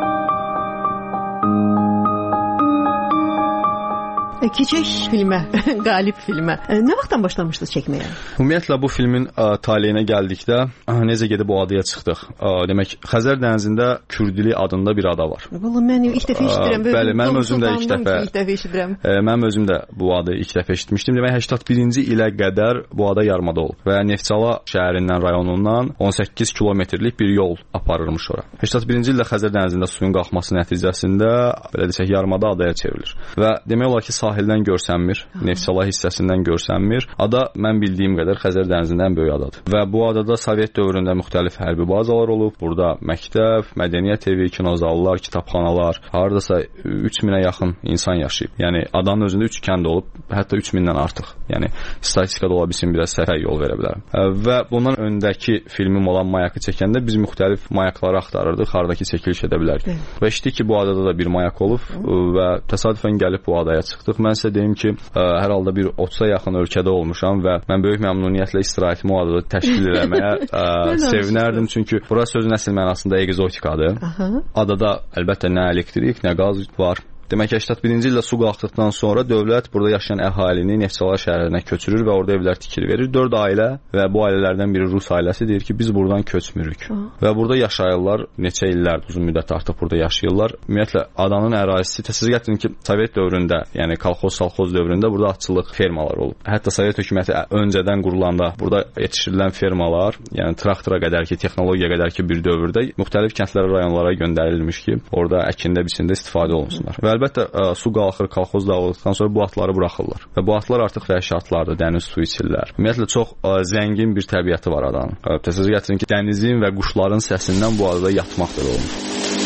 Keçək filmə, qalib filmə. Nə vaxtdan başlamışdınız çəkməyə? Ümumiyyətlə bu filmin taleyinə gəldikdə necə gedib o adaya çıxdıq. Demək, Xəzər dənizində Kürdili adında bir ada var. Vallahi mən ilk dəfə eşidirəm. Bəli, mənim özüm də ilk dəfə eşidirəm. Mənim özüm də bu adı ilk dəfə eşitmişdim. Demək, 81-ci ilə qədər bu ada yarımada olub və Neftçala şəhərindən, rayonundan 18 kilometrlik bir yol aparırmış ora. 81-ci ildə Xəzər dənizində suyun qalxması nəticəsində belə desək yarımada adaya çevrilir. Və demək olar ki, sahildən görsənmir, Neftçala hissəsindən görsənmir. Ada mən bildiyim qədər Xəzər dənizinin ən böyük adadır. Və bu adada Sovet dövründə müxtəlif hərbi bazalar olub. Burada məktəb, mədəniyyət evi, kinozallar, kitabxanalar, hardasa 3000-ə yaxın insan yaşayıb. Yəni adanın özündə 3 kənd olub, hətta 3000-dən artıq. Yəni statistikada ola bilsin biraz səhvə yol verə bilərəm. Və bundan öndəki filmim olan Mayakı çəkəndə biz müxtəlif mayakları axtarırdıq, hardakı çəkiliş edə bilərik. Və eşitdik ki, bu adada da bir mayak olub və təsadüfən gəlib bu adaya çıxdıq. Mən sizə deyim ki, hər halda bir 30-a yaxın ölkədə olmuşam və mən böyük məmnuniyyətlə istirahətimi o adada təşkil etməyə sevinərdim. Çünki burası sözün əsl mənasında egzotikadır. Adada əlbəttə nə elektrik, nə qaz var. Demək ki, 81-ci ildə su qalxdıqdan sonra dövlət burada yaşayan əhalini Neftçala şəhərinə köçürür və orada evlər tikir verir. 4 ailə və bu ailələrdən biri Rus ailəsi deyir ki, biz buradan köçmürük. Və burada yaşayırlar, neçə illər, uzun müddət artıq burada yaşayırlar. Ümumiyyətlə, adanın ərazisi, təsəvvür gətirin ki, Sovet dövründə, yəni kolxoz dövründə burada atçılıq fermalar olub. Hətta Sovet hökuməti öncədən qurulanda burada yetişdirilən fermalar, yəni traktora qədər ki, texnologiya qədər ki, bir dövrdə müxtəlif kəndlərə, rayonlara göndərilmiş ki, orada əkində, biçində istifadə olunsunlar. Və əlbəttə su qalxır, kolxoz dağıldıqdan sonra bu atları buraxırlar. Və bu atlar artıq vəhşi atlardır, dəniz suyu içirlər. Ümumiyyətlə çox zəngin bir təbiəti var adanın. Təsəvvür gətirin ki, dənizin və quşların səsindən bu adada yatmaq belə olmuş.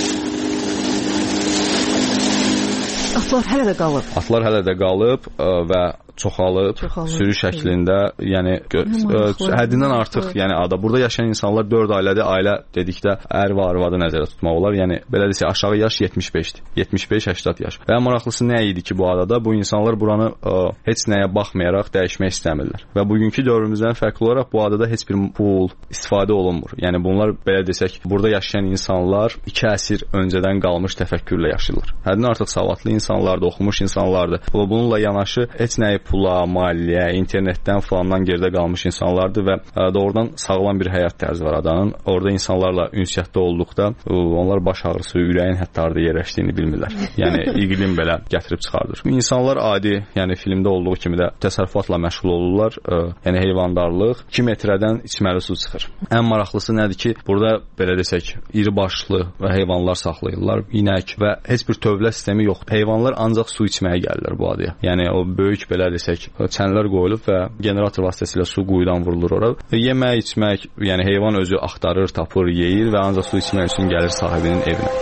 Atlar hələ də qalıb. Atlar hələ də qalıb və çoxalıb, sürü şəklində, yəni həddindən artıq, yəni ada. Burada yaşayan insanlar 4 ailədir. Ailə dedikdə ər və arvadı nəzərdə tutmaq olar. Yəni belə desək, aşağı yaş 75-dir. 75-80 yaş. Və maraqlısı nə idi ki, bu adada bu insanlar buranı heç nəyə baxmayaraq dəyişmək istəmirlər. Və bugünkü dövrümüzdən fərqli olaraq bu adada heç bir pul istifadə olunmur. Yəni bunlar belə desək, burada yaşayan insanlar 2 əsr öncədən qalmış təfəkkürlə yaşayırlar. Həddindən artıq savadlı insanlardır, oxumuş insanlardır. Bununla yanaşı heç nəyi pula, maliyyə, internetdən falandan geridə qalmış insanlardır və doğrudan sağlam bir həyat tərzi var adanın. Orada insanlarla ünsiyyətdə olduqda onlar baş ağrısı, ürəyin hətta harda yerləşdiyini bilmirlər. Yəni iqlim belə gətirib çıxardır. İnsanlar adi, yəni filmdə olduğu kimi də təsərrüfatla məşğul olurlar. Yəni heyvandarlıq 2 metrədən içməli su çıxır. Ən maraqlısı nədir ki, burada belə desək, iri başlı heyvanlar saxlayırlar, inək və heç bir tövlə sistemi yoxdur. Heyvanlar ancaq su içməyə gəlirlər bu adaya. Yəni o böyük belə desək, çənlər qoyulub və generator vasitəsilə su quyudan vurulur ora. Yemək, içmək, yəni heyvan özü axtarır, tapır, yeyir və ancaq su içmək üçün gəlir sahibinin evinə.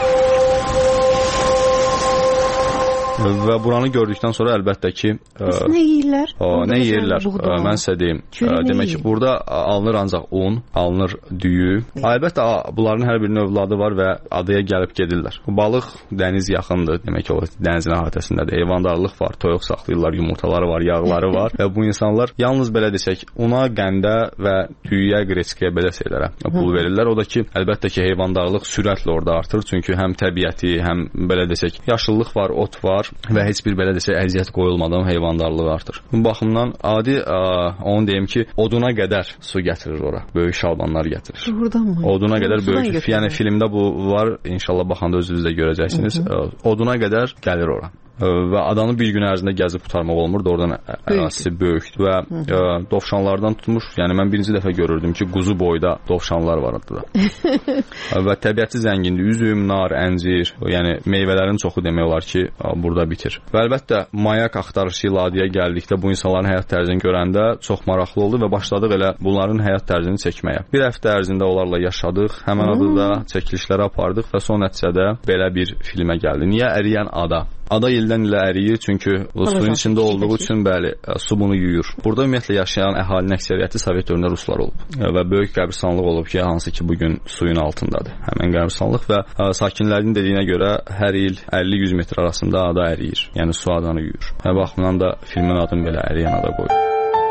Və buranı gördükdən sonra əlbəttə ki, nə yeyirlər? Nə yeyirlər? Mən sizə deyim. Demək ki, burada alınır ancaq un, alınır düyü. Əlbəttə bunların hər birinin övladı var və adaya gəlib gedirlər. Balıq dəniz yaxındır. Demək ki, o dənizin əhatəsindədir. Heyvandarlıq var, toyuq saxlayırlar, yumurtaları var, yağları var və bu insanlar yalnız belə desək, una, qəndə və düyüyə, qreçkaya belə şeylərə pul verirlər. O da ki, əlbəttə ki, heyvandarlıq sürətlə orada artır. Çünki həm təbiəti, həm belə desək, yaşıllıq var, ot var və heç bir belə desə əziyyət qoyulmadan heyvandarlığı artır. Bu baxımdan adi onu deyim ki, oduna qədər su gətirir ora. Böyük şalbanlar gətirir. Doğrudanmı? Oduna qədər böyük. Yəni filmdə bu var. İnşallah baxanda özünüz də görəcəksiniz. Oduna qədər gəlir ora. Və adanı bir gün ərzində gəzib qurtarmaq olmur. Oradan ərazisi böyükdür və dovşanlardan tutmuş. Yəni mən birinci dəfə görürdüm ki, quzu boyda dovşanlar var adada. Və təbiəti zəngindir. Üzüm, nar, əncir, yəni meyvələrin çoxu demək olar ki, burada bitir. Və əlbəttə mayak axtarışı ilə adaya gəldikdə bu insanların həyat tərzini görəndə çox maraqlı oldu və başladıq elə bunların həyat tərzini çəkməyə. Bir həftə ərzində onlarla yaşadıq. Həmin adada çəkilişləri apardıq və son nəticədə belə bir filmə gəldi. Niyə əriyən ada? Ada ildən ilə əriyir, çünki suyun içində olduğu üçün bəli, su bunu yuyur. Burada ümumiyyətlə yaşayan əhalinin əksəriyyəti Sovet dövründə ruslar olub və böyük qəbirstanlıq olub ki, hansı ki bugün suyun altındadır. Həmin qəbirstanlıq və sakinlərin dediyinə görə hər il 50-100 metr arasında ada əriyir. Yəni su adanı yuyur. Və baxımdan da filmin adını belə əriyən ada qoyub.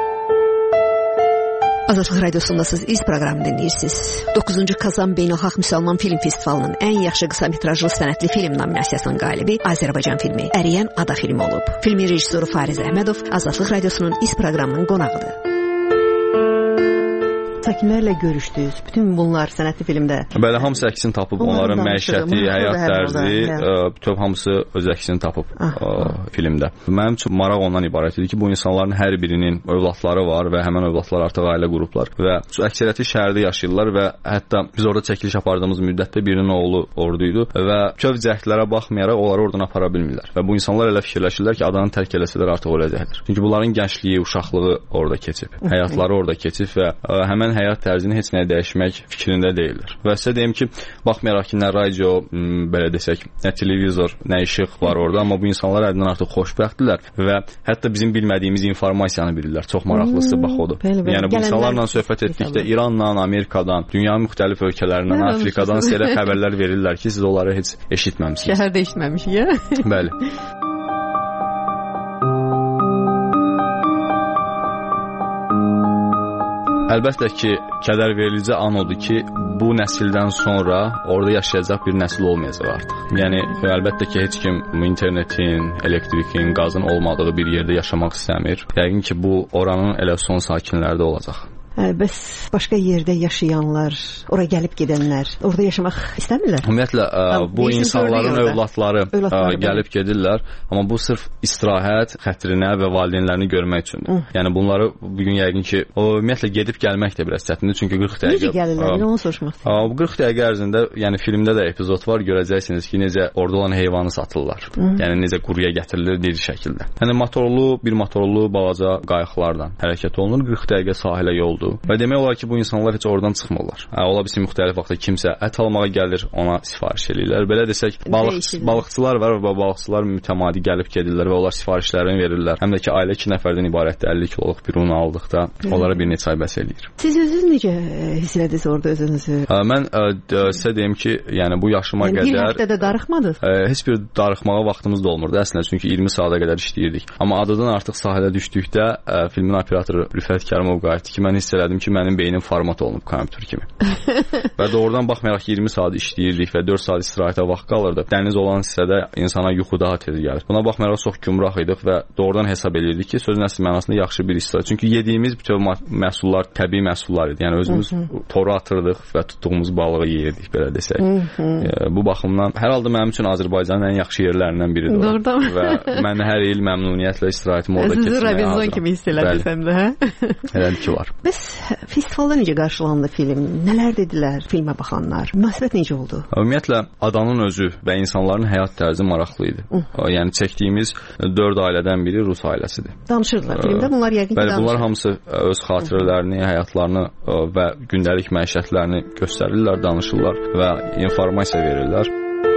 Azadlıq Radiosundasınız, İz proqramını dinləyirsiniz. 9-cu Kazan Beynəlxalq Müsəlman Film Festivalının ən yaxşı qısa metrajlı sənədli film nominasiyasının qalibi Azərbaycan filmi Əriyən Ada filmi olub. Filmin rejissoru Fariz Əhmədov Azadlıq Radiosunun İz proqramının qonağıdır. Sakinlərlə görüşdünüz. Bütün bunlar sənətli filmdə. Bəli, hamısı əksini tapıb. Onların məişəti, həyat tərzi, bütün hamısı öz əksini tapıb filmdə. Mənim üçün maraq ondan ibarət idi ki, bu insanların hər birinin övladları var və həmin övladlar artıq ailə qurublar və əksəriyyəti şəhərdə yaşayırlar və hətta biz orada çəkiliş apardığımız müddətdə birinin oğlu orduydu və köv cəhdlərə baxmayaraq onları oradan apara bilmirlər. Və bu insanlar elə fikirləşirlər ki, adanı tərk eləsələr artıq öləcəklər. Çünki bunların gəncliyi, uşaqlığı orada keçib, həyatları orada keçib və həmin həyat tərzini heç nəyə dəyişmək fikrində deyirlər. Və sizə deyim ki, baxmayaraq ki, nə radio, belə desək, nə televizor, nə işıq var orada, amma bu insanlar həddən artıq xoşbəxtdirlər və hətta bizim bilmədiyimiz informasiyanı bilirlər. Çox maraqlısı bax odur. Yəni bu insanlarla söhbət etdikdə İrandan, Amerikadan, dünyanın müxtəlif ölkələrindən, Afrikadan sizə xəbərlər verirlər ki, siz onları heç eşitməmisiniz. Şəhərdə eşitməmişik, ya? Bəli. Əlbəttə ki, kədərverici an odur ki, bu nəsildən sonra orada yaşayacaq bir nəsil olmayacaq artıq. Yəni, əlbəttə ki, heç kim internetin, elektrikin, qazın olmadığı bir yerdə yaşamaq istəmir. Yəqin ki, bu oranın elə son sakinləri də olacaq. Bəs başqa yerdə yaşayanlar, ora gəlib gedənlər, orada yaşamaq istəmirlər? Ümumiyyətlə, bu insanların övladları gəlib gedirlər, amma bu sırf istirahət xətrinə və valideynlərini görmək üçündür. Yəni, bunları bugün yəqin ki, ümumiyyətlə gedib gəlmək də biraz çətindir, çünki 40 dəqiqə... Necə gəlirlər, onu soruşmaq? 40 dəqiqə ərzində, yəni filmdə də epizod var, görəcəksiniz ki, necə orada olan heyvanı satırlar. Yəni, necə quruya gətirilir diri şəkildə. Yəni, bir motorlu balaca qayıqlardan hərəkət olunur, 40 dəqiqə sahilə yoldur. Və demək olar ki, bu insanlar heç oradan çıxmırlar. Ola bilsin müxtəlif vaxtda kimsə ət almağa gəlir, ona sifariş edirlər. Belə desək, balıqçılar var və balıqçılar mütəmadi gəlib gedirlər və onlar sifarişlərini verirlər. Həm də ki, ailə 2 nəfərdən ibarətdir, 50 kiloluq bir un aldıqda onlara bir neçə ay bəs eləyir. Siz özünüz necə hiss elədiniz orada özünüzü? Mən sizə deyim ki, yəni bu yaşıma qədər... Bir həftədə darıxmadınız? Heç bir darıxmağa vaxtımız da olmurdu əslində, çünki 20 saata qədər işləyirdik. Amma adadan artıq sahilə düşdükdə filmin operatoru Rüfət Kərimov qayıtdı ki, mən hiss hiss elədim ki, mənim beynim format olunub kompüter kimi. Və doğrudan baxmayaraq 20 saat işləyirdik və 4 saat istirahətə vaxt qalırdı. Dəniz olan hissədə insana yuxu daha tez gəlir. Buna baxmayaraq çox gümrah idik və doğrudan hesab edirdik ki, sözün əsl mənasında yaxşı bir istirahət. Çünki yediyimiz bütün məhsullar təbii məhsullar idi. Yəni özümüz toru atırdıq və tutduğumuz balığı yeyirdik, belə desək. Bu baxımdan hər halda mənim üçün Azərbaycanın ən yaxşı yerlərindən biridir. Doğrudan. Və mən hər il məmnuniyyətlə istirahətimi orada keçirməyə hazıram. Robinson kimi hiss elədirsən də, hə? Elədir ki, var. Bəs festivalda necə qarşılandı film? Nələr dedilər filmə baxanlar? Münasibət necə oldu? Ümumiyyətlə, adanın özü və insanların həyat tərzi maraqlı idi. Yəni çəkdiyimiz 4 ailədən biri Rus ailəsidir. Danışırdılar filmdə, bunlar yəqin ki, danışır. Bəli, bunlar hamısı öz xatirələrini, həyatlarını və gündəlik məişətlərini göstərirlər, danışırlar və informasiya verirlər.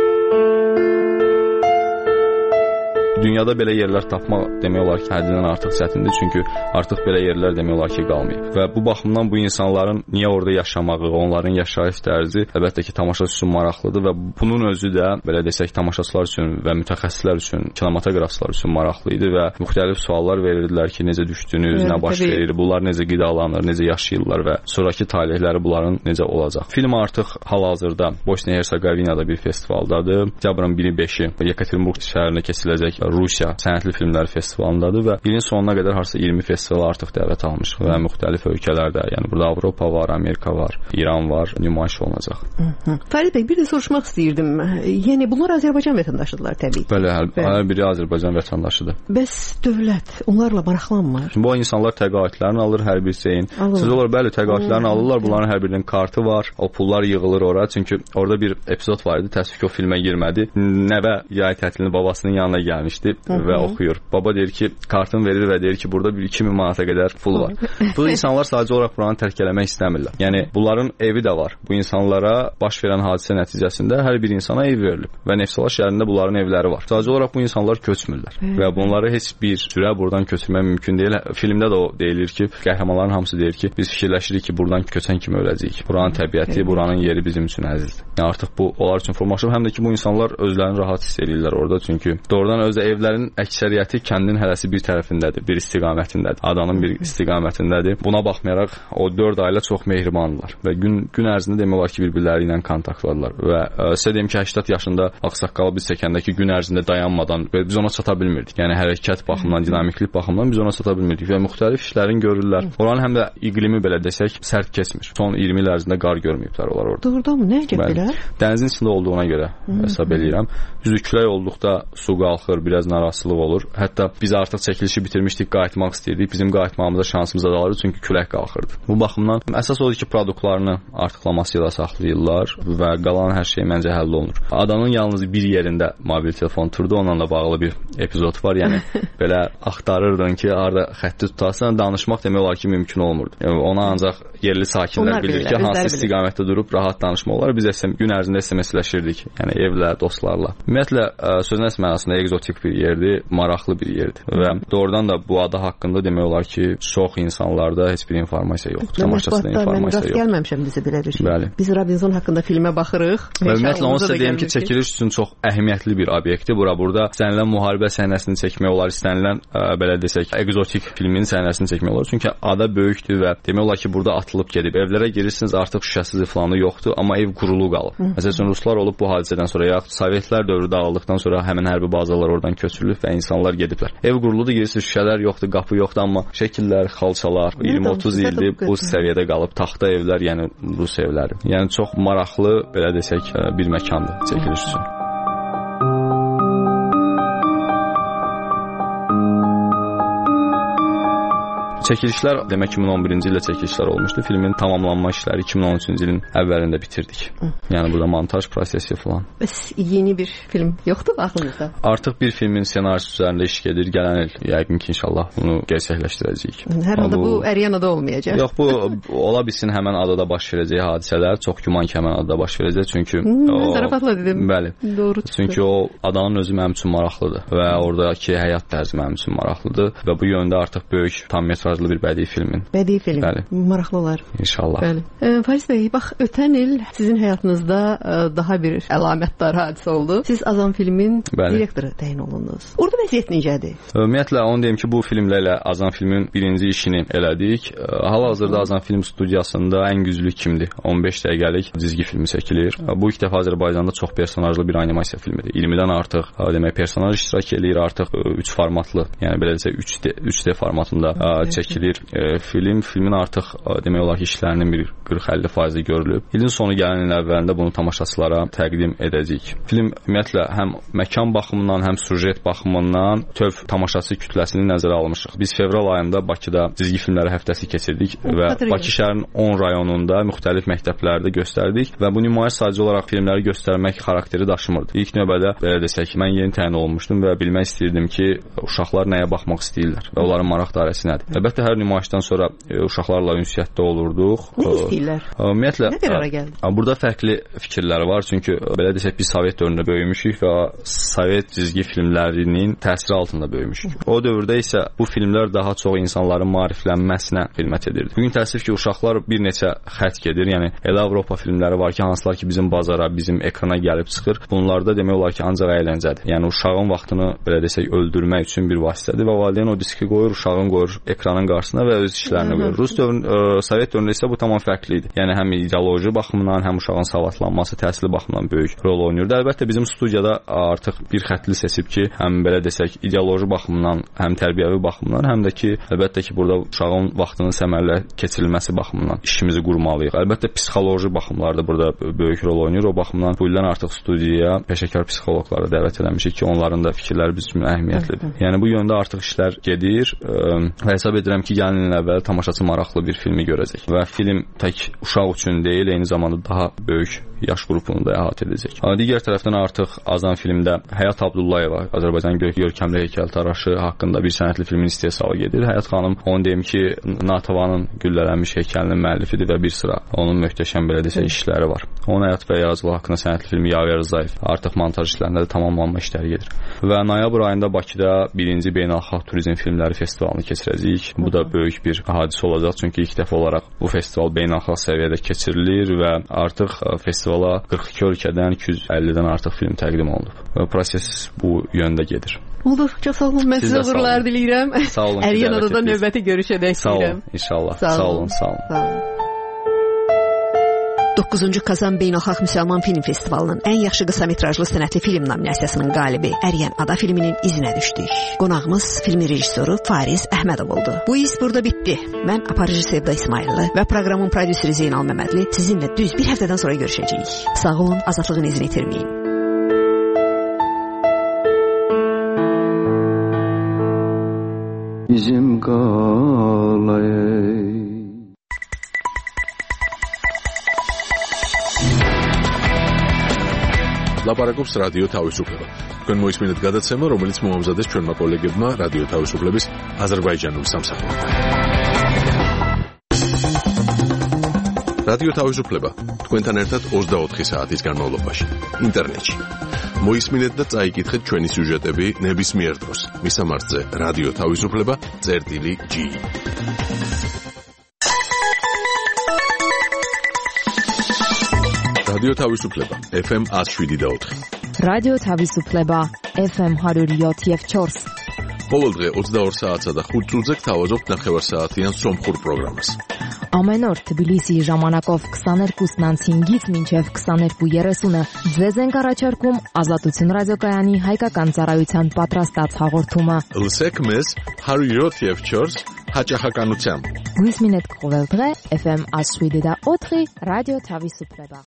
Dünyada belə yerlər tapmaq demək olar ki, həddindən artıq çətindir, çünki artıq belə yerlər demək olar ki, qalmayıb. Və bu baxımdan bu insanların niyə orada yaşamağı, onların yaşayış tərzi əlbəttə ki, tamaşaçı üçün maraqlıdır və bunun özü də belə desək tamaşaçılar üçün və mütəxəssislər üçün, kinematoqrafçılar üçün maraqlı idi və müxtəlif suallar verirdilər ki, necə düşdünüz, nə baş verir, bunlar necə qidalanır, necə yaşayırlar və sonrakı talihləri bunların necə olacaq. Film artıq hal-hazırda Bosniya-Hersegovinada bir festivaldadır. Dekabrın 1-5-i Yekaterinburg şəhərində keçiriləcək Rusiya Sənətli Filmlər Festivalındadır və ilin sonuna qədər harsa 20 festivala artıq dəvət almış və müxtəlif ölkələrdə, yəni burada Avropa var, Amerika var, İran var, nümayiş olunacaq. Farid bəy, bir də soruşmaq istəyirdim. Yəni bunlar Azərbaycan vətəndaşıdırlar təbii ki. Bəli, hər biri Azərbaycan vətəndaşıdır. Bəs dövlət onlarla maraqlanmır? Bu insanlar təqaüdlərini alır hər bir şeyin. Siz olur, bəli, təqaüdlərini alırlar, bunların hər birinin kartı var, o pullar yığılır ora, çünki orada bir epizod var idi, təəssüf ki, o filmə girmədi. Nəvə yay tətilini babasının yanına gəlmişdi və oxuyur. Baba deyir ki, kartını verir və deyir ki, burada 2000 manata qədər pul var. Bu insanlar sadəcə olaraq buranı tərk eləmək istəmirlər. Yəni bunların evi də var. Bu insanlara baş verən hadisə nəticəsində hər bir insana ev verilib və Neftçala şəhərində bunların evləri var. Sadəcə olaraq bu insanlar köçmürlər və bunları heç bir sürə buradan köçürmək mümkün deyil. Filmdə də o deyilir ki, qəhrəmanların hamısı deyir ki, biz fikirləşirik ki, buradan köçən kimi öləcəyik. Buranın təbiəti, buranın yeri bizim üçün əzizdir. Yəni artıq bu onlar üçün formalaşıb, həm də ki, bu insanlar özlərini rahat hiss edirlər orada, çünki doğrudan öz evlərin əksəriyyəti kəndin hələsi bir tərəfindədir, bir istiqamətindədir. Adanın bir istiqamətindədir. Buna baxmayaraq o 4 ailə çox mehribandılar və gün ərzində demək olar ki, bir-birləri ilə kontaktladılar və sizə deyim ki, 80 yaşında ağsaqqalı biz çəkəndə ki, gün ərzində dayanmadan biz ona çata bilmirdik. Yəni hərəkət baxımından, dinamiklik baxımından biz ona çata bilmirdik və müxtəlif işlərin görürlər. Oranın həm də iqlimi belə desək sərt keçmir. Son 20 il ərzində qar görməyiblər onlar orada. Doğrudanmı? Nə əcəb belə? Dənizin içində olduğuna görə hesab eləyirəm. Üzüklək olduqda su qalxır, biraz narahatlıq olur. Hətta biz artıq çəkilişi bitirmişdik, qayıtmaq istəyirdik. Bizim qayıtmağımıza şansımız azalırdı, çünki külək qalxırdı. Bu baxımdan əsas odur ki, produktlarını artıqlaması ilə saxlayırlar və qalan hər şey məncə həll olunur. Adanın yalnız bir yerində mobil telefon turdu, onunla da bağlı bir epizod var. Yəni belə axtarırdın ki, harda xətti tutasan, danışmaq demək olar ki, mümkün olmurdu. Yəni ona ancaq yerli sakinlər bilir ki, hansı istiqamətdə durub rahat danışmaq olar. Biz gün ərzində SMS-ləşirdik, yəni evlə, dostlarla. Ümumiyyətlə sözün əsl mənasında egzotik bir yerdir, maraqlı bir yerdir və doğrudan da bu ada haqqında demək olar ki, çox insanlarda heç bir informasiya yoxdur. Tamaşasında informasiya yoxdur. Mən gəlməmişəm bizə belə bir şey. Bəli. Biz Robinson haqqında filmə baxırıq. Ümumiyyətlə onu sizə deyim ki, çəkiliş üçün çox əhəmiyyətli bir obyektdir. Burada istənilən müharibə səhnəsini çəkmək olar, istənilən belə desək, egzotik filmin səhnəsini çəkmək olar. Çünki ada böyükdür və demək olar ki, burada atılıb gedib. Evlərə girirsiniz, artıq şüşəsiz falan yoxdur, amma ev qurulu qalıb. Məsələn, Ruslar olub bu hadisədən sonra, yaxud Sovetlər dövrü dağıldıqdan sonra həmin hərbi bazalar oradan köçürülüb və insanlar gediblər. Ev quruludur, girirsiniz, şüşələr yoxdur, qapı yoxdur, amma şəkillər, xalçalar 20-30 ildir bu səviyyədə qalıb. Taxta evlər, yəni Rus evləri. Yəni çox maraqlı, belə desək, bir məkandır çəkiliş üçün. Çəkilişlər demək 2011-ci ildə çəkilişlər olmuşdu. Filmin tamamlanma işləri 2013-cü ilin əvvəlində bitirdik. Yəni burada montaj prosesi falan. Bəs yeni bir film yoxdur ağlınızda? Artıq bir filmin ssenarisi üzərində iş gedir. Gələn il yəqin ki, inşallah bunu gerçəkləşdirəcəyik. Hər halda bu Əriyanada olmayacaq. Yox, bu ola bilsin həmin adada baş verəcək hadisələr. Çox güman ki, həmin adada baş verəcək. Çünki zarafatla dedim. Bəli. Doğru çıxdı. Çünki o adanın özü mənim üçün maraqlıdır və oradakı həyat tərzi mənim üçün maraqlıdır və bu yöndə artıq böyük tam metraj personajlı bir bədii filmin. Bədii film. Bəli. Maraqlı olar. İnşallah. Bəli. Fariz bəy, bax ötən il sizin həyatınızda daha bir əlamətdar hadisə oldu. Siz Azam filmin direktoru təyin olundunuz. Orada vəziyyət necədir? Ümumiyyətlə onu deyim ki, bu filmlərlə Azam filmin birinci işini elədik. Hal-hazırda Azam film studiyasında ən güclü kimdir? 15 dəqiqəlik cizgi filmi çəkilir. Bu ilk dəfə Azərbaycanda çox personajlı bir animasiya filmidir. 20-dən artıq demək personaj iştirak eləyir, artıq 3 formatlı, yəni belə desə 3D formatında çəkilir film. Filmin artıq demək olar ki, işlərinin bir 40-50% görülüb. İlin sonu gələn ilin əvvəlində bunu tamaşaçılara təqdim edəcəyik. Film ümumiyyətlə həm məkan baxımından, həm süjet baxımından töv tamaşaçı kütləsini nəzərə almışıq. Biz fevral ayında Bakıda cizgi filmləri həftəsi keçirdik və Bakı şəhərinin 10 rayonunda müxtəlif məktəblərdə göstərdik və bu nümayiş sadəcə olaraq filmləri göstərmək xarakteri daşımırdı. İlk növbədə belə desək, mən yeni təyin olunmuşdum və bilmək istəyirdim ki, uşaqlar nəyə baxmaq istəyirlər və onların maraq dairəsi nədir. Əlbəttə hər nümayişdən sonra uşaqlarla ünsiyyətdə olurduq. Nə istəyirlər? Ümumiyyətlə, nə qərara gəldi? Burada fərqli fikirlər var, çünki belə desək, biz Sovet dövründə böyümüşük və Sovet cizgi filmlərinin təsiri altında böyümüşük. O dövrdə isə bu filmlər daha çox insanların maariflənməsinə xidmət edirdi. Bugün təəssüf ki, uşaqlar bir neçə xətt gedir, yəni elə Avropa filmləri var ki, hansılar ki, bizim bazara, bizim ekrana gəlib çıxır. Bunlarda demək olar ki, ancaq əyləncədir. Yəni uşağın vaxtını belə desək öldürmək üçün bir vasitədir və valideyn o diski qoyur, uşağın qoyur ekranın qarşısına və öz işlərini qoyur. Rus Sovet dövründə isə bu tamam fərqli idi. Yəni həm ideoloji baxımından, həm uşağın savadlanması, təhsili baxımından böyük rol oynayırdı. Əlbəttə bizim studiyada artıq bir xəttli seçib ki, həm belə desək ideoloji baxımdan, həm tərbiyəvi baxımdan, həm də ki, əlbəttə ki, burada uşağın vaxtının səmərəli keçirilməsi baxımından işimizi qurmalıyıq. Əlbəttə psixoloji baxımlarda burada böyük rol oynayır. O baxımdan bu ildən artıq studiyaya peşəkar psixoloqları dəvət etmişik ki, onların da fikirləri bizim üçün əhəmiyyətlidir. Yəni bu yöndə artıq işlər gedir və hesab edirəm ki, gələn il əvvəl tamaşaçı maraqlı bir filmi görəcək və film tək uşaq üçün deyil, eyni zamanda daha böyük yaş qrupunu da əhatə edəcək. Digər tərəfdən artıq Azam filmdə Həyat Abdullayeva, Azərbaycanın görkəmli heykəltaraşı haqqında bir sənətli filmin istehsalı gedir. Həyat xanım, onu deyim ki, Natavanın güllələnmiş heykəlinin müəllifidir və bir sıra onun möhtəşəm belə desə işləri var. Onun həyat və yaradıcılığı haqqında sənətli filmi Yaver Rzayev artıq montaj işlərində də tamamlanma işləri gedir. Və noyabr ayında Bakıda 1-ci Beynəlxalq Turizm Filmləri Festivalını keçirəcəyik. Bu da böyük bir hadisə olacaq, çünki ilk dəfə olaraq bu festival beynəlxalq səviyyədə keçirilir və artıq festivala 42 ölkədən 250-dən artıq film təqdim olunub. Və proses bu yöndə gedir. Olur, çox sağ olun. Mən sizə uğurlar diləyirəm. Sağ olun. Əriyanada da növbəti görüşədək istəyirəm. Sağ olun, inşallah. Sağ olun, sağ olun. 9-cu Kazan Beynəlxalq Müsəlman Film Festivalının ən yaxşı qısa metrajlı sənətli film nominasiyasının qalibi Əriyan Ada filminin izinə düşdük. Qonağımız filmin rejissoru Fariz Əhmədov oldu. Bu iz burada bitdi. Mən aparıcı Sevda İsmayıllı və proqramın prodüseri Zeynal Məmmədli sizinlə düz bir həftədən sonra görüşəcəyik. Sağ olun, azadlığın izini itirməyin. Bizim qalay ლაპარაკობს რადიო თავისუფლება. თქვენ მოისმინეთ გადაცემა, რომელიც მოამზადეს ჩვენმა კოლეგებმა რადიო თავისუფლების აზერბაიჯანული სამსახური. რადიო თავისუფლება თქვენთან ერთად 24 საათის განმავლობაში ინტერნეტში. მოისმინეთ და წაიკითხეთ ჩვენი სიუჟეტები ნებისმიერ დროს. მისამართზე რადიო თავისუფლება.gi. რადიო თავისუფლება FM 107.4. რადიო თავისუფლება FM 107.4. ყოველ დღე 22 საათსა და 5 წუთზე გთავაზობთ ნახევარსაათიან სომხურ პროგრამას. Ամեն օր Թբիլիսիի ժամանակով 22:05-ից մինչև 22:30-ը ձեզ ենք առաջարկում Ազատություն ռադիոկայանի հայկական ծառայության պատրաստած հաղորդումը։ Լսեք մեզ 107.4 հաճախականությամբ։ Գույսմինետ կողել დღե FM 107.4 ռադիո Թավիսուպլեբա։